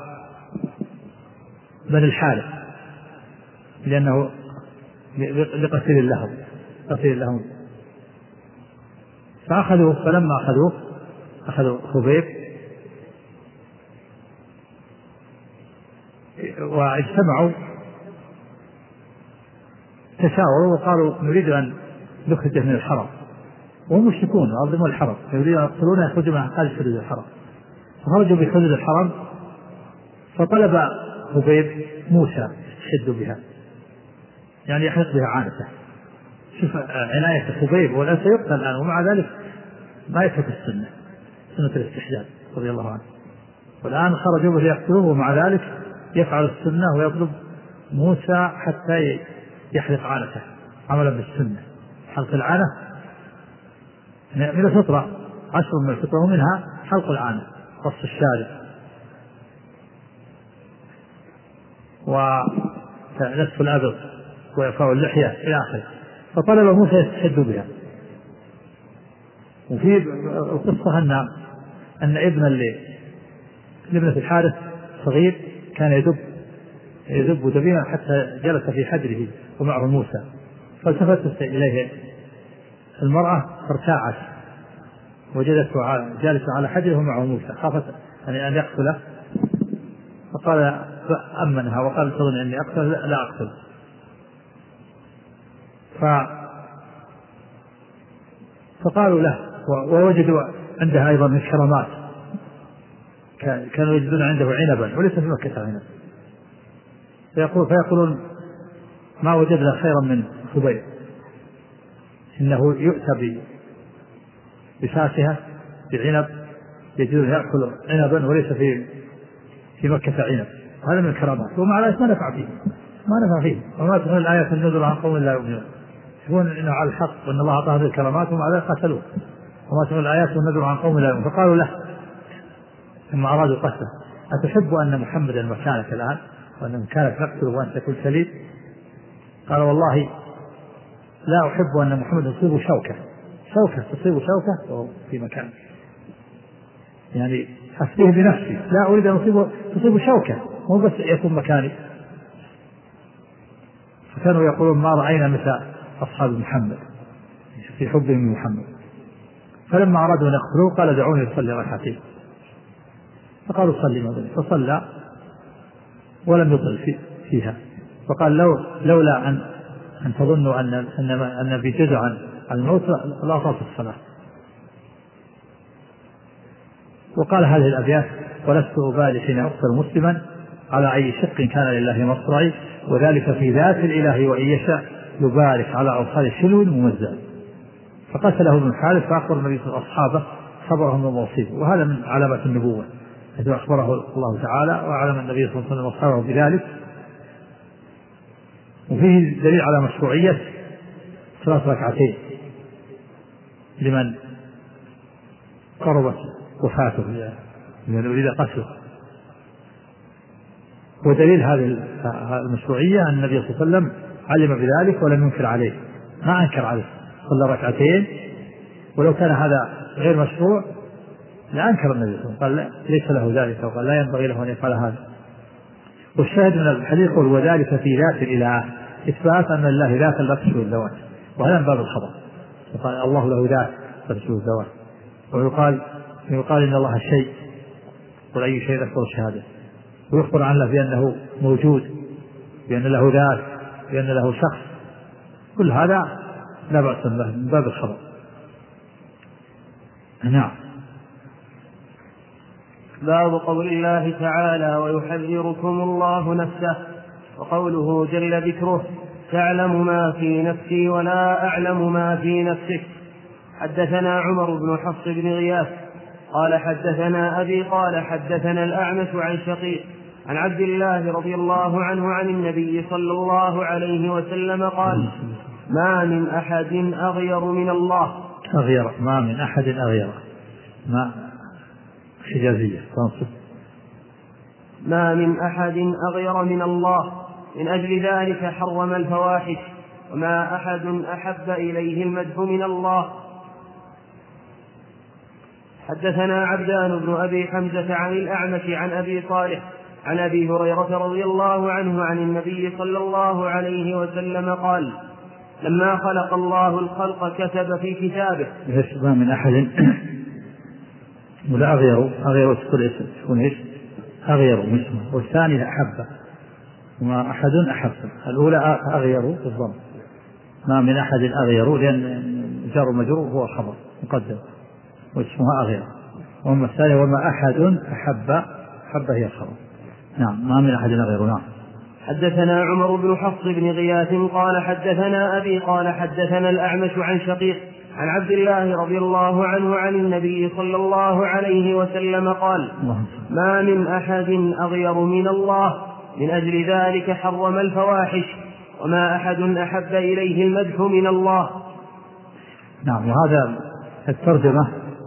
[SPEAKER 1] بني الحارث لأنه لقتل لهم قتل لهم فأخذوه فلما أخذوه أخذوا خبيب واجتمعوا تشاوروا وقالوا نريد أن نخرجه من الحرم وهم مشركون وعظموا الحرم يريدون أن يقتلونه يخرجوا من خارج حدود الحرم فخرجوا بحدود الحرم فطلب خبيب موسى يشد بها يعني يحرق بها عانته. شوف عناية خبيب والآن سيقتل الآن ومع ذلك ما يترك السنة سنة الاستحجاب رضي الله عنه والآن خرجوا به يقتلوه ومع ذلك يفعل السنة ويطلب موسى حتى يحرق عانته عملا بالسنة. حلق العانة من الفطرة عشر من الفطرة ومنها حلق العانة قص الشارب ونسف الأبط وإعفاء اللحية إلى آخره. فطلب موسى يستحد بها. وفي القصة أن أن ابن لابنة الحارث صغير كان يدب يدب دبينا حتى جلس في حجره ومعه موسى فالتفتت إليه المرأة فارتاعت وجدته جالسا على حجره ومعه موسى خافت أن يقتله فقال فأمنها وقال تظن أني أقتل لا, لا أقتل. ف... فقالوا له ووجدوا عندها أيضا من كرامات كانوا يجدون عنده عنبا وليس في مكة عنب فيقول فيقولون ما وجدنا خيرا من خبيب إنه يؤتى بفاكهة بعنب يجدون يأكل عنبا وليس في في مكة عنب. هذا من الكرامات ومع ذلك ما نفع فيه ما نفع فيه وما تقول الآيات النذر عن قوم لا يؤمنون يقولون إنه على الحق وأن الله أعطاه هذه الكرامات ومع ذلك قتلوه وما تقول الآيات النذر عن قوم لا يؤمنون. فقالوا له ثم أرادوا قتله أتحب أن محمدا مكانك الآن وأن مكانك نقتله وأنت تكون شليل؟ قال والله لا أحب أن محمد تصيب شوكة شوكة تصيب شوكة وهو في مكان يعني أفديه بنفسي لا أريد أن تصيب تصيب شوكة مو بس يكون مكاني. فكانوا يقولون ما رأينا مثل أصحاب محمد في حبهم من محمد. فلما أرادوا أن يقتلوه قال دعوني أصلي ركعتين فقالوا صلي ما بني فصلى ولم يطل فيها فقال لو لولا أن أن تظنوا أن أن أن بجزع عن الموت لا أطلت الصلاة. وقال هذه الأبيات ولست أبالي حين أقتل مسلما على أي شق كان لله مصرعي وذلك في ذات الإله وإن يشاء يبارك على أوصال شلو ممزع. فقتله ابن الحارث فأخبر النبي صلى الله عليه وسلم أصحابه خبرهم بموصيبه وهذا من علامات النبوة حيث أخبره الله تعالى وأعلم النبي صلى الله عليه وسلم أصحابه بذلك. وفيه دليل على مشروعية ثلاث ركعتين لمن قربت وفاته من يريد قتله. ودليل هذه المشروعية أن النبي صلى الله عليه وسلم علم بذلك ولم ينكر عليه ما أنكر عليه صلى ركعتين ولو كان هذا غير مشروع لأنكر النبي صلى الله عليه وسلم قال لا ليس له ذلك وقال لا ينبغي له أن يفعل هذا. والشاهد من الحديث يقول وذلك في ذات الإله إثبات أن الله ذات لا تشبه الذوات وهذا من باب الخبر وقال الله له ذات لا تشبه الذوات. ويقال يقال إن الله شيء قل أي شيء أكبر الشهادة ويخبر عن الله بأنه موجود بأن له ذات بأن له شخص كل هذا لا بأس به من باب الخبر. نعم.
[SPEAKER 3] باب قول الله تعالى ويحذركم الله نفسه، وقوله جل ذكره تعلم ما في نفسي ولا أعلم ما في نفسك. حدثنا عمر بن حفص بن غياث قال حدثنا أبي قال حدثنا الأعمش عن شقيق عن عبد الله رضي الله عنه عن النبي صلى الله عليه وسلم قال ما من أحد أغير من الله.
[SPEAKER 1] أغير، ما من أحد أغير، ما حجازية تنصب.
[SPEAKER 3] ما من أحد أغير من الله، من أجل ذلك حرم الفواحش، وما أحد أحب إليه المدح من الله. حدثنا عبدان بن أبي حمزة عن الأعمش عن أبي صالح عن أبي هريرة رضي الله عنه عن النبي صلى الله عليه وسلم قال لما خلق الله الخلق كتب في كتابه.
[SPEAKER 1] ما من أحد ولا أغير، أغير تكون اسم تكون إيش؟ أغير اسمه، والثاني أحب، وما أحد أحب. الأولى أغير بالضم، ما من أحد أغير لأن جار مجرور هو خبر مقدم واسمها أغير. وأما الثاني وما أحد أحب، أحب هي الخبر. نعم، ما من أحد أغير. نعم.
[SPEAKER 3] حدثنا عمر بن حفص بن غياث قال حدثنا أبي قال حدثنا الأعمش عن شقيق عن عبد الله رضي الله عنه عن النبي صلى الله عليه وسلم قال ما من أحد أغير من الله، من أجل ذلك حرم الفواحش، وما أحد أحب إليه المدح من الله.
[SPEAKER 1] نعم. وهذا الترجمة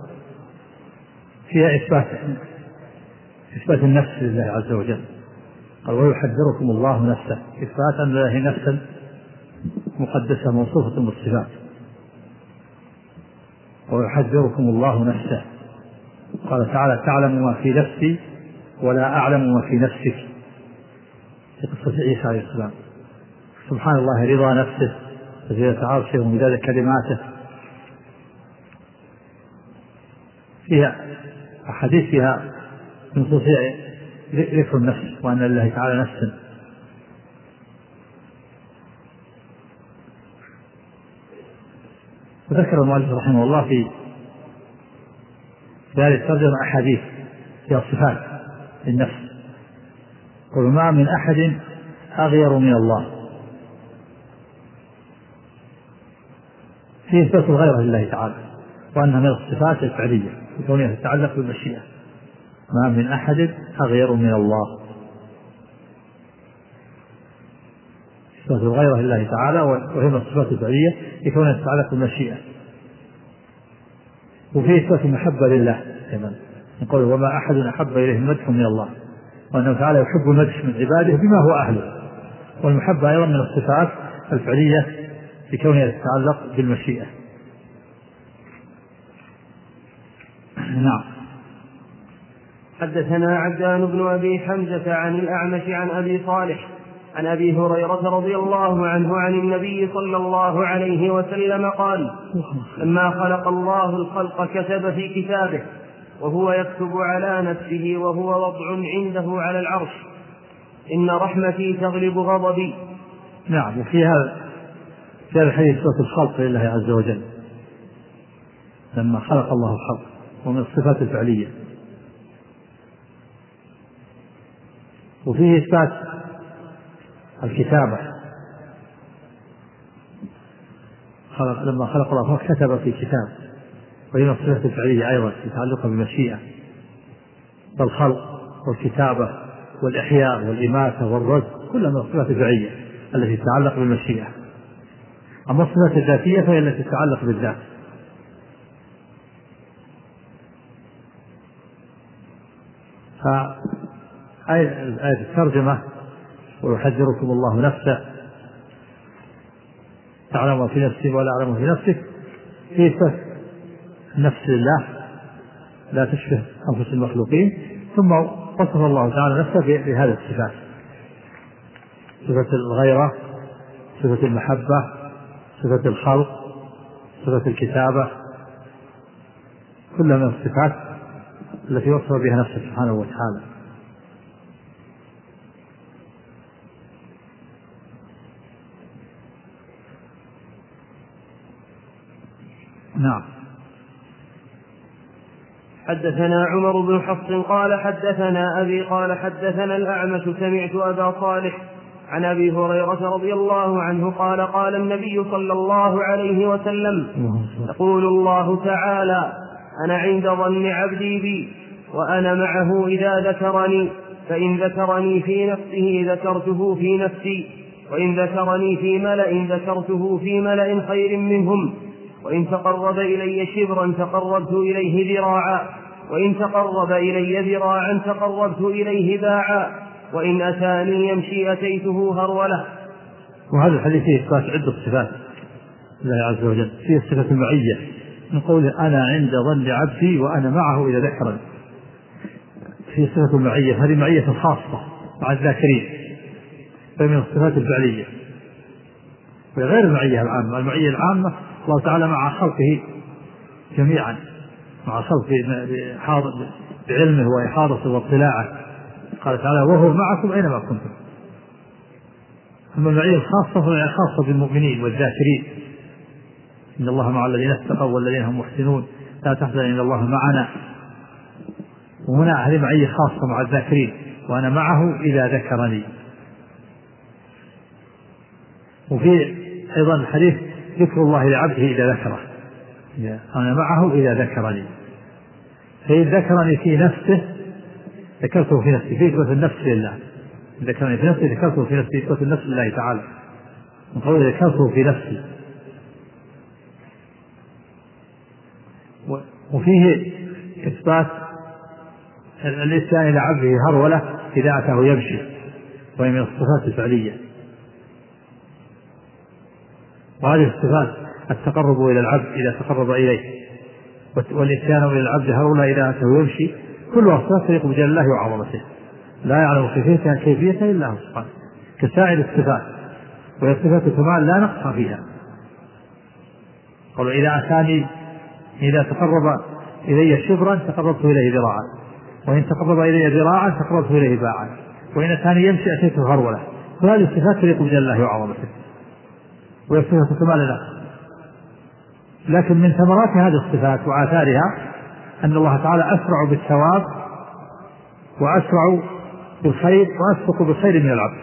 [SPEAKER 1] فيها إثبات إثبات النفس لله عز وجل. قال ويحذركم الله نفسه، إثبات أن لله نفسا مقدسة موصوفة بالصفات. ويحذركم الله نفسه، قال تعالى تعلم ما في نفسي ولا أعلم ما في نفسك، في قصة عيسى عليه السلام. سبحان الله رضا نفسه وزينة عرشه ومداد كلماته. فيها أحاديث فيها نصوص ذكر النفس، وأن لله تعالى نفسا. وذكر المؤلف رحمه الله في ذلك الترجمة أحاديث فيها صفات للنفس. وما من أحد أغير من الله، فيه إثبات الغيرة لله تعالى، وأنها من الصفات الفعلية وكونها تتعلق بالمشيئة. ما من أحد أغير من الله، إثبات الغيرة لله تعالى وهي من الصفات الفعلية لكونها تتعلق بالمشيئة. وفيه إثبات المحبة لله كمان، نقول وما أحد أحب إليه المدح من الله، وأنه تعالى يحب المدح من عباده بما هو أهله. والمحبة أيضا من الصفات الفعلية لكونها تتعلق بالمشيئة. نعم.
[SPEAKER 3] حدثنا عبدان بن أبي حمزة عن الأعمش عن أبي صالح عن أبي هريرة رضي الله عنه عن النبي صلى الله عليه وسلم قال لما خلق الله الخلق كتب في كتابه، وهو يكتب على نفسه وهو وضع عنده على العرش إن رحمتي تغلب غضبي.
[SPEAKER 1] نعم. وفي هذا في هذا الحديث صفة الخلق لله عز وجل، لما خلق الله الخلق ومن الصفات الفعلية. وفيه إثبات الكتابة، خلق لما خلق الله كتب في كتاب، وهي من الصفات الفعلية أيضا يتعلق بالمشيئة. فالخلق والكتابة والإحياء والإماتة والرزق كلها من الصفات الفعلية التي تتعلق بالمشيئة. أما الصفات الذاتية فهي التي تتعلق بالذات. فآية الترجمة ويحذركم الله نفسه، تعلم ما في نفسي ولا أعلم في نفسك، في إثبات النفس لله لا تشبه أنفس المخلوقين. ثم وصف الله تعالى نفسه بهذه الصفات: صفة الغيرة، صفة المحبة، صفة الخلق، صفة الكتابة، كلها من الصفات التي وصف بها نفسه سبحانه وتعالى. نعم.
[SPEAKER 3] حدثنا عمر بن حفص قال حدثنا أبي قال حدثنا الأعمش سمعت أبا صالح عن أبي هريرة رضي الله عنه قال قال النبي صلى الله عليه وسلم يقول الله تعالى أنا عند ظن عبدي بي وأنا معه إذا ذكرني فإن ذكرني في نفسه ذكرته في نفسي وإن ذكرني في ملأ ذكرته في ملأ خير منهم وإن تقرب إلي شبرا تقربت إليه ذراعا وإن تقرب إلي ذراعا تقربت إليه باعا وإن أتاني يمشي أتيته هرولة.
[SPEAKER 1] وهذا الحديث فيه إثبات عدة صفات الله عز وجل. فيه الصفة المعية من قوله أنا عند ظن عبدي وأنا معه إذا ذكرني. فيه صفة المعية، هذه معية خاصة مع الذاكرين، فمن الصفات الفعلية وغير المعية العامة. المعية العامة الله تعالى مع خلقه جميعا، مع خلقه بعلمه وإحاطته واطلاعه، قال تعالى وهو معكم أينما كنتم. أما المعية الخاصة فهي خاصة بالمؤمنين والذاكرين، إن الله مع الذين اتقوا والذين هم محسنون لا تحزن إن الله معنا. وهنا هذه معية خاصة مع الذاكرين، وأنا معه إذا ذكرني. وفي أيضا الحديث ذكر الله لعبده إذا ذكره، أنا معه إذا ذكرني. فإن ذكرني في نفسه ذكرته في نفسي، في إثبات النفس لله. ذكرني في نفسي ذكرته في نفسي، إثبات النفس لله تعالى من قوله ذكرته في نفسي. وفيه إثبات الإتيان إلى عبده هرولة إذا أتاه يمشي، وهي من الصفات الفعلية. وهذه الصفات التقرب إلى العبد إذا تقرب إليه، والإتيان إلى العبد هرولة إذا أتاه يمشي، كلها صفات تليق بجلال الله وعظمته، لا يعلم كيفيتها كيفيتها إلا هو سبحانه كسائر الصفات، وهي صفات كمال لا نقص فيها. قالوا إذا أتاني إذا تقرب إلي شبرا تقربت إليه ذراعا، وإن تقرب إلي ذراعا تقربت إليه باعا، وإن أتاني يمشي أتيته هرولة. وهذه الصفات تليق بجلال الله وعظمته، وهي صفة كمال لا. لكن من ثمرات هذه الصفات وآثارها أن الله تعالى أسرع بالثواب وأسرع بالخير وأسبق بالخير من العبد،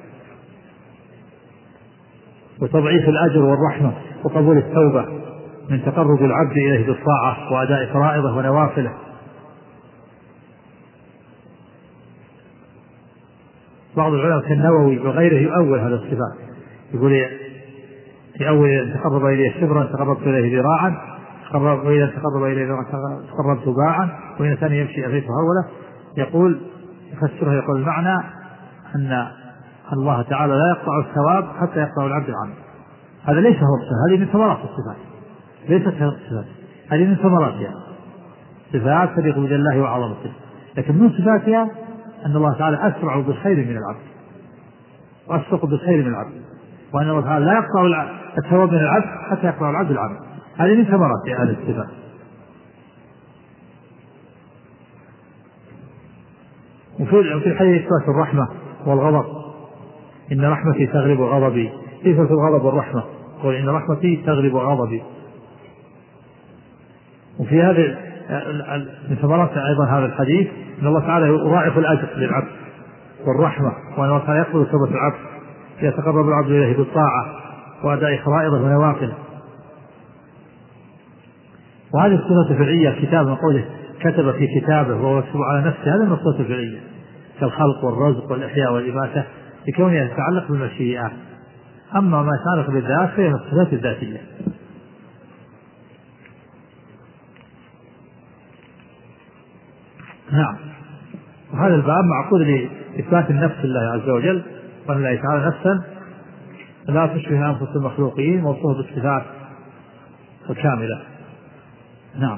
[SPEAKER 1] وتضعيف الأجر والرحمة وقبول التوبة من تقرب العبد إليه بالطاعة وأداء فرائضه ونوافله. بعض العلماء كالنووي وغيره يؤول هذا الصفات، يقول يؤول إذا تقرب إليه شبرا تقربت إليه ذراعا، وإذا تقرب إليه ذراعا تقربت باعا، وإن ثاني يمشي أتيته هرولة. يقول يفسرها يقول المعنى أن الله تعالى لا يقطع الثواب حتى يقطع العبد العمل. هذا ليس هو الصفات، هذه من ثمرات الصفات، ليست هذه الصفات، هذه من ثمراتها. صفات تليق بجلال الله وعظمته، لكن من صفاتها أن الله تعالى أسرع بالخير من العبد وأسبق بالخير من العبد، وأن الله تعالى لا يقطع الثواب من العبد حتى يقطع العبد العمل. هذه من ثمرات هذه الصفات. وفي الحديث إثبات الرحمة والغضب، إن رحمتي تغلب غضبي، كيف في الغضب والرحمة؟ قل إن رحمتي تغلب غضبي. وفي هذا من ثمرات أيضا هذا الحديث أن الله تعالى يضاعف الأجر للعبد والرحمة، وأن الله تعالى يقبل توبة العبد، يتقرب العبد إليه بالطاعة وأداء فرائضه ونوافله. وهذه الصفة الفعلية كتاب من قوله كتب في كتابه وهو يكتب على نفسه، هذا من الصفات الفعلية كالخلق والرزق والإحياء والإماتة لكونها تتعلق بالمشيئات. أما ما يتعلق بالذات فهي من الصفات الذاتية. نعم. وهذا الباب معقود لإثبات النفس لله عز وجل، وأن الله تعالى نفسا لا تشبه أنفس المخلوقين موصوفة بالصفات الكاملة. نعم.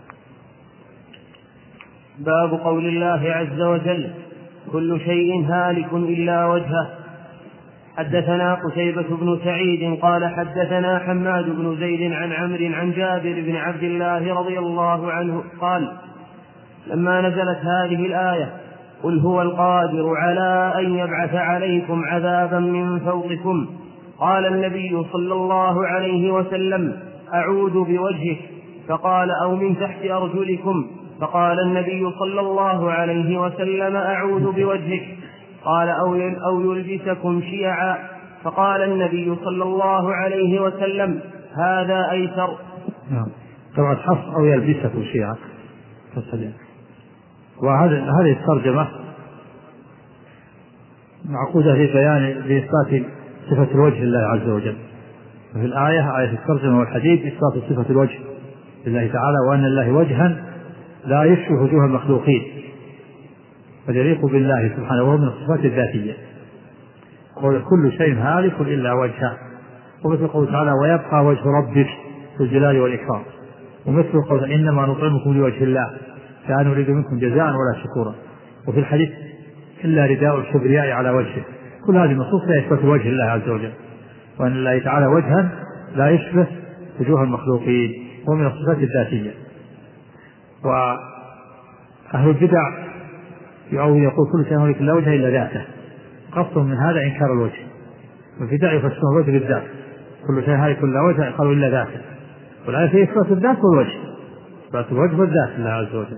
[SPEAKER 3] باب قول الله عز وجل كل شيء هالك إلا وجهه. حدثنا قتيبة بن سعيد قال حدثنا حماد بن زيد عن عمرو عن جابر بن عبد الله رضي الله عنه قال لما نزلت هذه الآية قل هو القادر على أن يبعث عليكم عذابا من فوقكم، قال النبي صلى الله عليه وسلم أعوذ بوجهك، فقال أو من تحت أرجلكم، فقال النبي صلى الله عليه وسلم أعوذ بوجهك. قال أو يلبسكم شيعا. فقال النبي صلى الله عليه وسلم هذا أيسر.
[SPEAKER 1] نعم. طبعا حفص أو يلبسكم شيعا. وهذه الترجمة معقودة في بيان لإثبات صفة الوجه لله عز وجل. وفي الآية آية الترجمة والحديث إثبات صفة الوجه لله تعالى، وأن لله وجها لا يشبه وجوه المخلوقين بل يليق بالله سبحانه، وهو من الصفات الذاتية. كل شيء هالك إلا وجهه. ومثل قوله تعالى ويبقى وجه ربك ذو الجلال والإكرام. ومثل قوله إنما نطعمكم لوجه الله لا نريد منكم جزاء ولا شكورا. وفي الحديث إلا رداء الكبرياء على وجهه. كل هذه النصوص لا يثبت وجه الله عز وجل، وأن الله تعالى وجها لا يشبه وجوه المخلوقين، وهو من الصفات الذاتية. وأهل البدع يقول كل شيء هنالك لا وجه إلا ذاته، قصدهم من هذا إنكار الوجه. والبدع يفسرون الوجه بالذات، كل شيء هنالك لا وجه قالوا إلا ذاته، والآية في إثبات الذات والوجه، إثبات الوجه والذات لله عز وجل.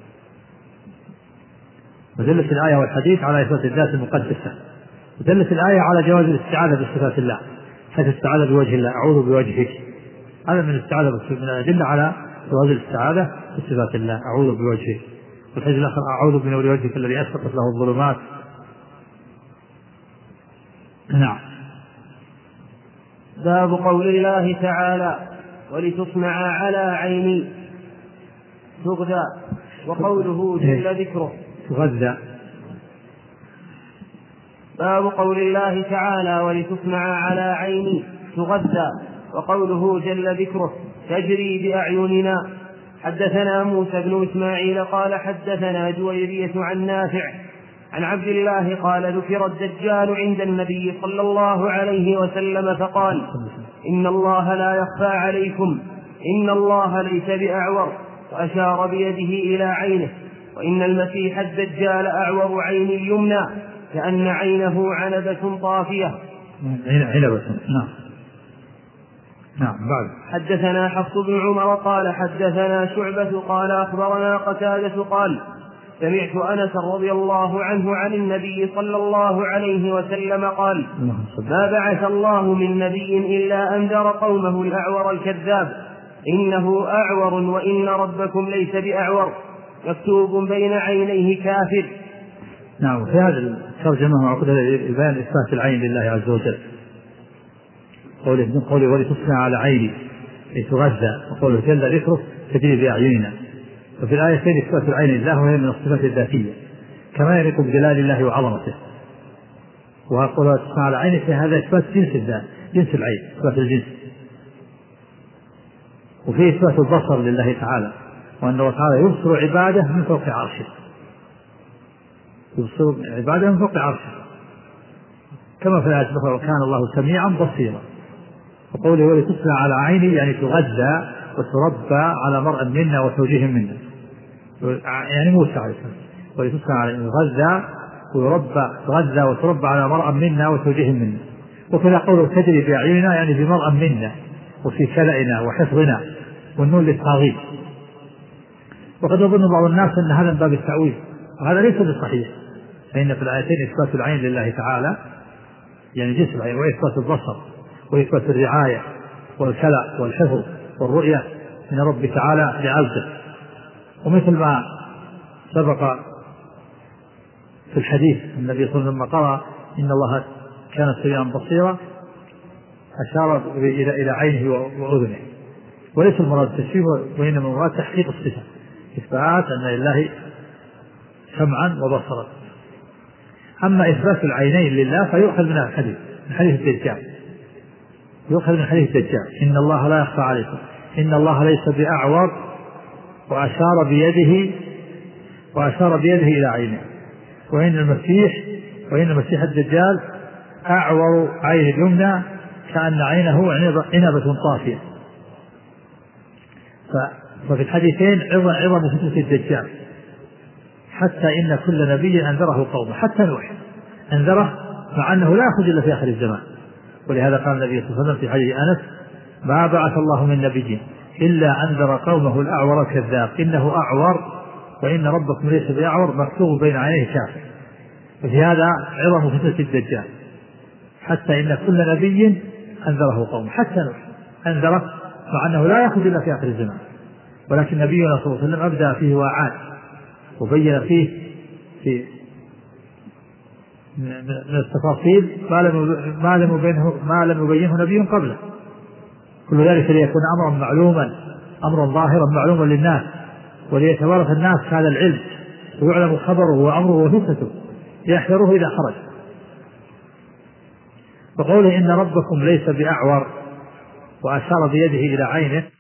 [SPEAKER 1] ودلت الآية والحديث على إثبات الذات المقدسة، ودلت الآية على جواز الاستعاذة بصفات الله، حيث استعاذ بوجه الله أعوذ بوجهك. هذا من الاستعاذة من الأدلة على جواز الاستعاذة بصفات الله أعوذ بوجهك. والحديث الآخر أعوذ بنور وجهك الذي أسقطت له الظلمات. نعم.
[SPEAKER 3] باب قول الله تعالى ولتصنع على عيني تغذى، وقوله جل ذكره
[SPEAKER 1] تغذى.
[SPEAKER 3] باب قول الله تعالى ولتصنع على عيني تغذى، وقوله جل ذكره تجري بأعيننا. حدثنا موسى بن إسماعيل قال حدثنا جويرية عن نافع عن عبد الله قال ذكر الدجال عند النبي صلى الله عليه وسلم فقال إن الله لا يخفى عليكم، إن الله ليس بأعور، وأشار بيده إلى عينه. وإن المسيح الدجال أعور عين اليمنى كأن عينه عنبة طافية.
[SPEAKER 1] عنبة. نعم. نعم. بعد.
[SPEAKER 3] حدثنا حفص بن عمر قال حدثنا شعبة قال أخبرنا قتادة قال سمعت أنس رضي الله عنه عن النبي صلى الله عليه وسلم قال ما بعث الله من نبي إلا أنذر قومه الأعور الكذاب إنه أعور وإن ربكم ليس بأعور مكتوب بين عينيه كافر.
[SPEAKER 1] نعم. في هذه الترجمة معقودة بيان إثبات العين لله عز وجل، قوله قوله ولتصنع على عيني لتغذى، وقوله جل ذكره تجري بأعيننا. وفي الآيتين إثبات العين لله وهي من الصفات الذاتية كما يليق بجلال الله وعظمته. وقوله تصنع على عيني في هذا إثبات جنس الذات، جنس العين، إثبات الجنس. وفي إثبات البصر لله تعالى، وأنه تعالى يبصر عباده من فوق عرشه، يبصر عباده من فوق عرشه كما في الآية الأخرى وكان الله سميعا بصيرا. وقوله ولتصنع على عيني يعني تغذى وتربى على مرء منا وتوجيه منا، يعني موسى عليه السلام ولتصنع على غذى ويربى تغذى وتربى على مرء منا وتوجيه منا. وكذا قوله تجري بأعيننا يعني بمرء منا وفي كلأنا وحفظنا، والنون للتعظيم. وقد يظن بعض الناس أن هذا من باب التأويل، وهذا ليس بالصحيح، فإن في الآيتين إثبات العين لله تعالى يعني جنس العين، وإثبات البصر، وإثبات الرعاية والكلأ والحفظ والرؤية من رب تعالى لعبده. ومثل ما سبق في الحديث النبي صلى الله عليه وسلم قال إن الله كان سميعا بصيرا أشار إلى إلى عينه وأذنه، وليس المراد التشبيه وإنما المراد تحقيق الصفة، إثبات أن لله سمعا وبصرا. أما إثبات العينين لله فيؤخذ من الحديث من حديث الدجال، يؤخذ من حديث الدجال إن الله لا يخفى عليكم، إن الله ليس بأعور، وأشار بيده وأشار بيده إلى عينه. وإن المسيح وإن المسيح الدجال أعور عين اليمنى كأن عينه عنبة طافية. ففي الحديثين عظم عظم فتنة الدجال، حتى إن كل نبي أنذره قومه، حتى نوح أنذره مع أنه لا يخرج إلا في آخر الزمان. ولهذا قال النبي صلى الله عليه وسلم في حديث أنس ما بعث الله من نبي إلا أنذر قومه الأعور الكذاب إنه أعور وإن ربكم ليس بأعور مكتوب بين عينيه كافر. وفي هذا عظم فتنة الدجال، حتى إن كل نبي أنذره قوم، حتى نوح أنذره مع أنه لا يأخذ إلا في آخر الزمان، ولكن نبينا صلى الله عليه وسلم أبدأ فيه وأعاد وبين فيه في من التفاصيل ما لم يبينه ما لم يبينه نبي قبله، كل ذلك ليكون أمرا معلوما أمرا ظاهرا معلوما للناس، وليتوارث الناس هذا العلم ويعلم خبره وأمره وفتنته ليحذروه إذا خرج. وقوله إن ربكم ليس بأعور وأشار بيده إلى عينه